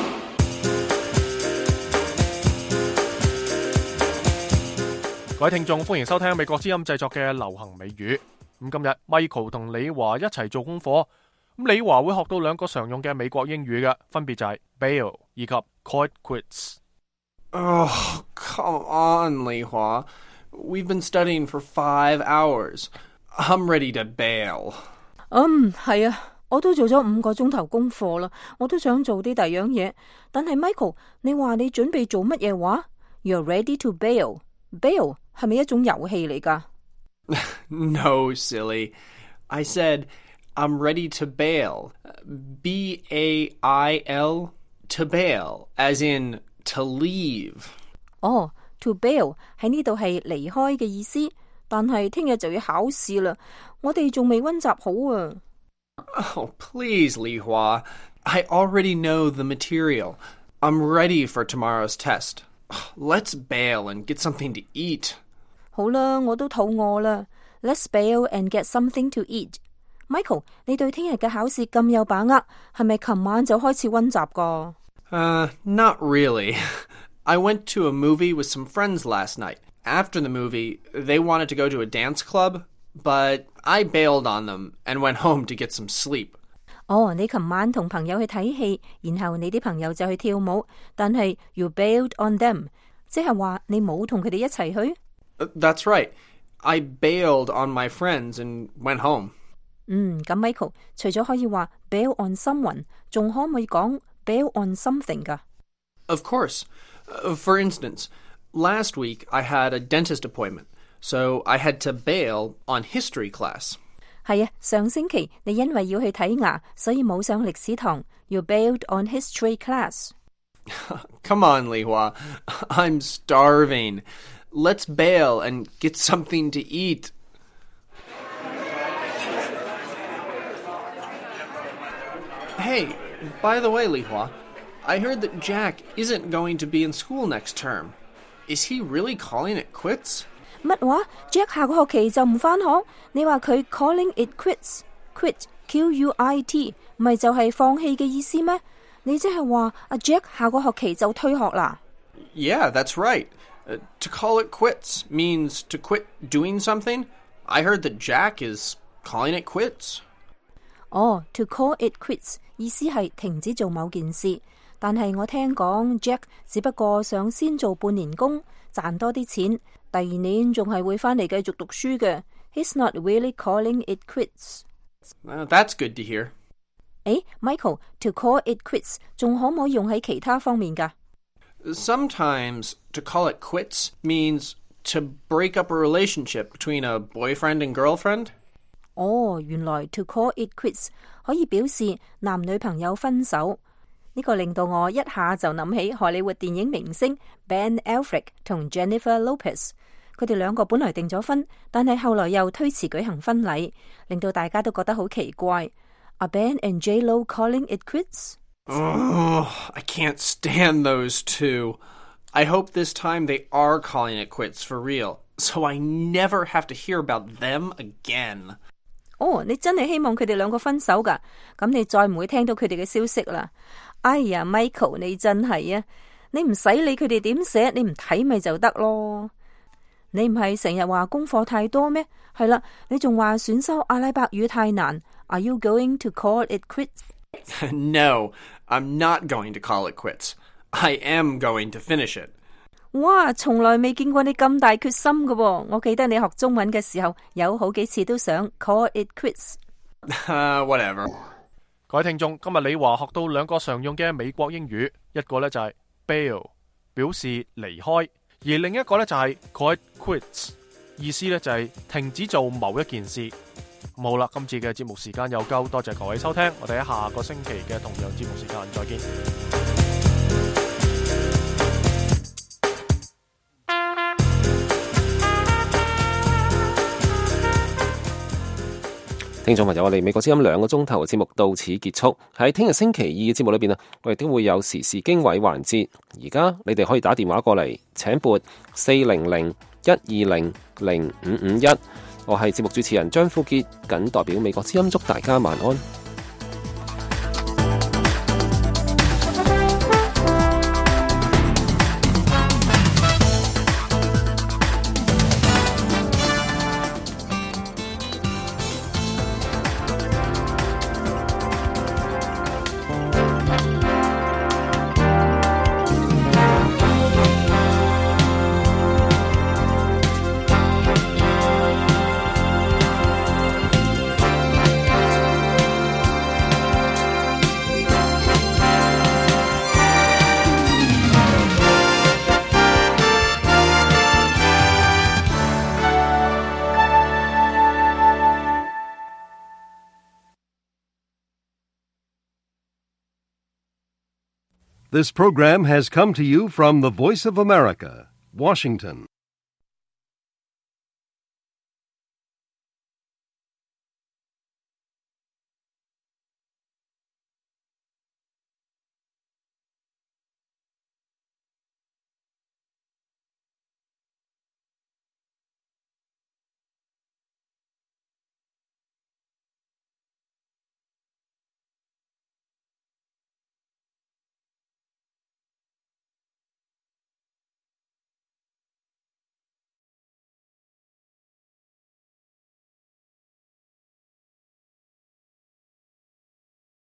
各位聽眾，歡迎收聽美國之音製作嘅流行美語。咁今日 Michael 同李華一齊做功課。咁李華會學到2個常用嘅美國英語嘅，分別就係 bail 以及 call it quits。Oh, come on, 李華。We've been studying for 5 hours. I'm ready to bail. 係啊，我都做咗5個鐘頭功課啦，我都想做啲第樣嘢。但係 Michael， 你話你準備做乜嘢話？You're ready to bail。Bail 係咪一種遊戲嚟㗎？ No, silly. I said, I'm ready to bail. B-A-I-L, to bail, as in to leave. To bail 喺呢度係離開嘅意思，但係聽日就要考試啦，我哋仲未溫習好啊。 Oh, please, Li Hua. I already know the material. I'm ready for tomorrow's test. Let's bail and get something to eat. 好啦，我都肚餓啦。Let's bail and get something to eat. Michael， 你對聽日嘅考試咁有把握，係咪琴晚就開始溫習㗎 ？Not really. I went to a movie with some friends last night. After the movie, they wanted to go to a dance club, but I bailed on them and went home to get some sleep. 你琴晚同朋友去睇戲，然後你啲朋友就去跳舞，但係 you bailed on them， 即係話你冇同佢哋一齊去 ？That's right. I bailed on my friends and went home. 咁 Michael 除咗可以話 bail on someone， 仲可唔可以講 bail on something 㗎？ Of course. For instance, last week I had a dentist appointment, so I had to bail on history class. 係啊，上星期你因為要去睇牙，所以冇上歷史堂。You bailed on history class. Come on, Li Hua. I'm starving. Let's bail and get something to eat. Hey, by the way, Li Hua, I heard that Jack isn't going to be in school next term. Is he really calling it quits? 乜話 ？Jack 下個學期就唔返學？你話佢 calling it quits，quit Q-U-I-T， 咪就係放棄嘅意思咩？你即係話阿 Jack 下個學期就退學啦 ？Yeah, that's right. To call it quits means to quit doing something. I heard that Jack is calling it quits. To call it quits 意思係停止做某件事，但係我聽講 Jack 只不過想先做半年工，賺多啲錢，第二年仲係會返嚟繼續讀書嘅。He's not really calling it quits. That's good to hear. Michael, to call it quits 仲可唔可以用喺其他方面㗎？ Sometimes to call it quits means to break up a relationship between a boyfriend and girlfriend. 原來 to call it quits 可以表示男女朋友分手。呢個令到我一下就諗起荷里活電影明星 Ben Affleck 同 Jennifer Lopez。佢哋兩個本來訂咗婚，但係後來又推遲舉行婚禮，令到大家都覺得好奇怪。Are Ben and J-Lo calling it quits? I can't stand those two. I hope this time they are calling it quits for real, so I never have to hear about them again. 你真係希望佢哋兩個分手㗎？咁你再唔會聽到佢哋嘅消息啦。哎呀 ，Michael， 你真係啊！你唔使理佢哋點寫，你唔睇咪就得咯。你唔係成日話功課太多咩？係啦，你仲話選修阿拉伯語太難。Are you going to call it quits? No, I'm not going to call it quits. I am going to finish it. 哇，從來未見過你咁大決心㗎喎。我記得你學中文嘅時候，有好幾次都想 call it quits. Whatever. 各位聽眾，今日李華學到兩個常用嘅美國英語，一個呢就係 bail， 表示離開，而另一個呢就係 call it quits， 意思呢就係停止做某一件事。好啦，今次嘅節目時間又夠，多謝各位收聽，我哋喺下個星期嘅同樣節目時間再見。 聽眾朋友，我哋美國之音2個鐘頭嘅節目到此結束。喺聽日星期二嘅節目裏邊我哋都會有時事經緯環節。而家你哋可以打電話過嚟，請撥400-120-0551。我係節目主持人張富傑，謹代表美國之音祝大家晚安。 This program has come to you from the Voice of America, Washington.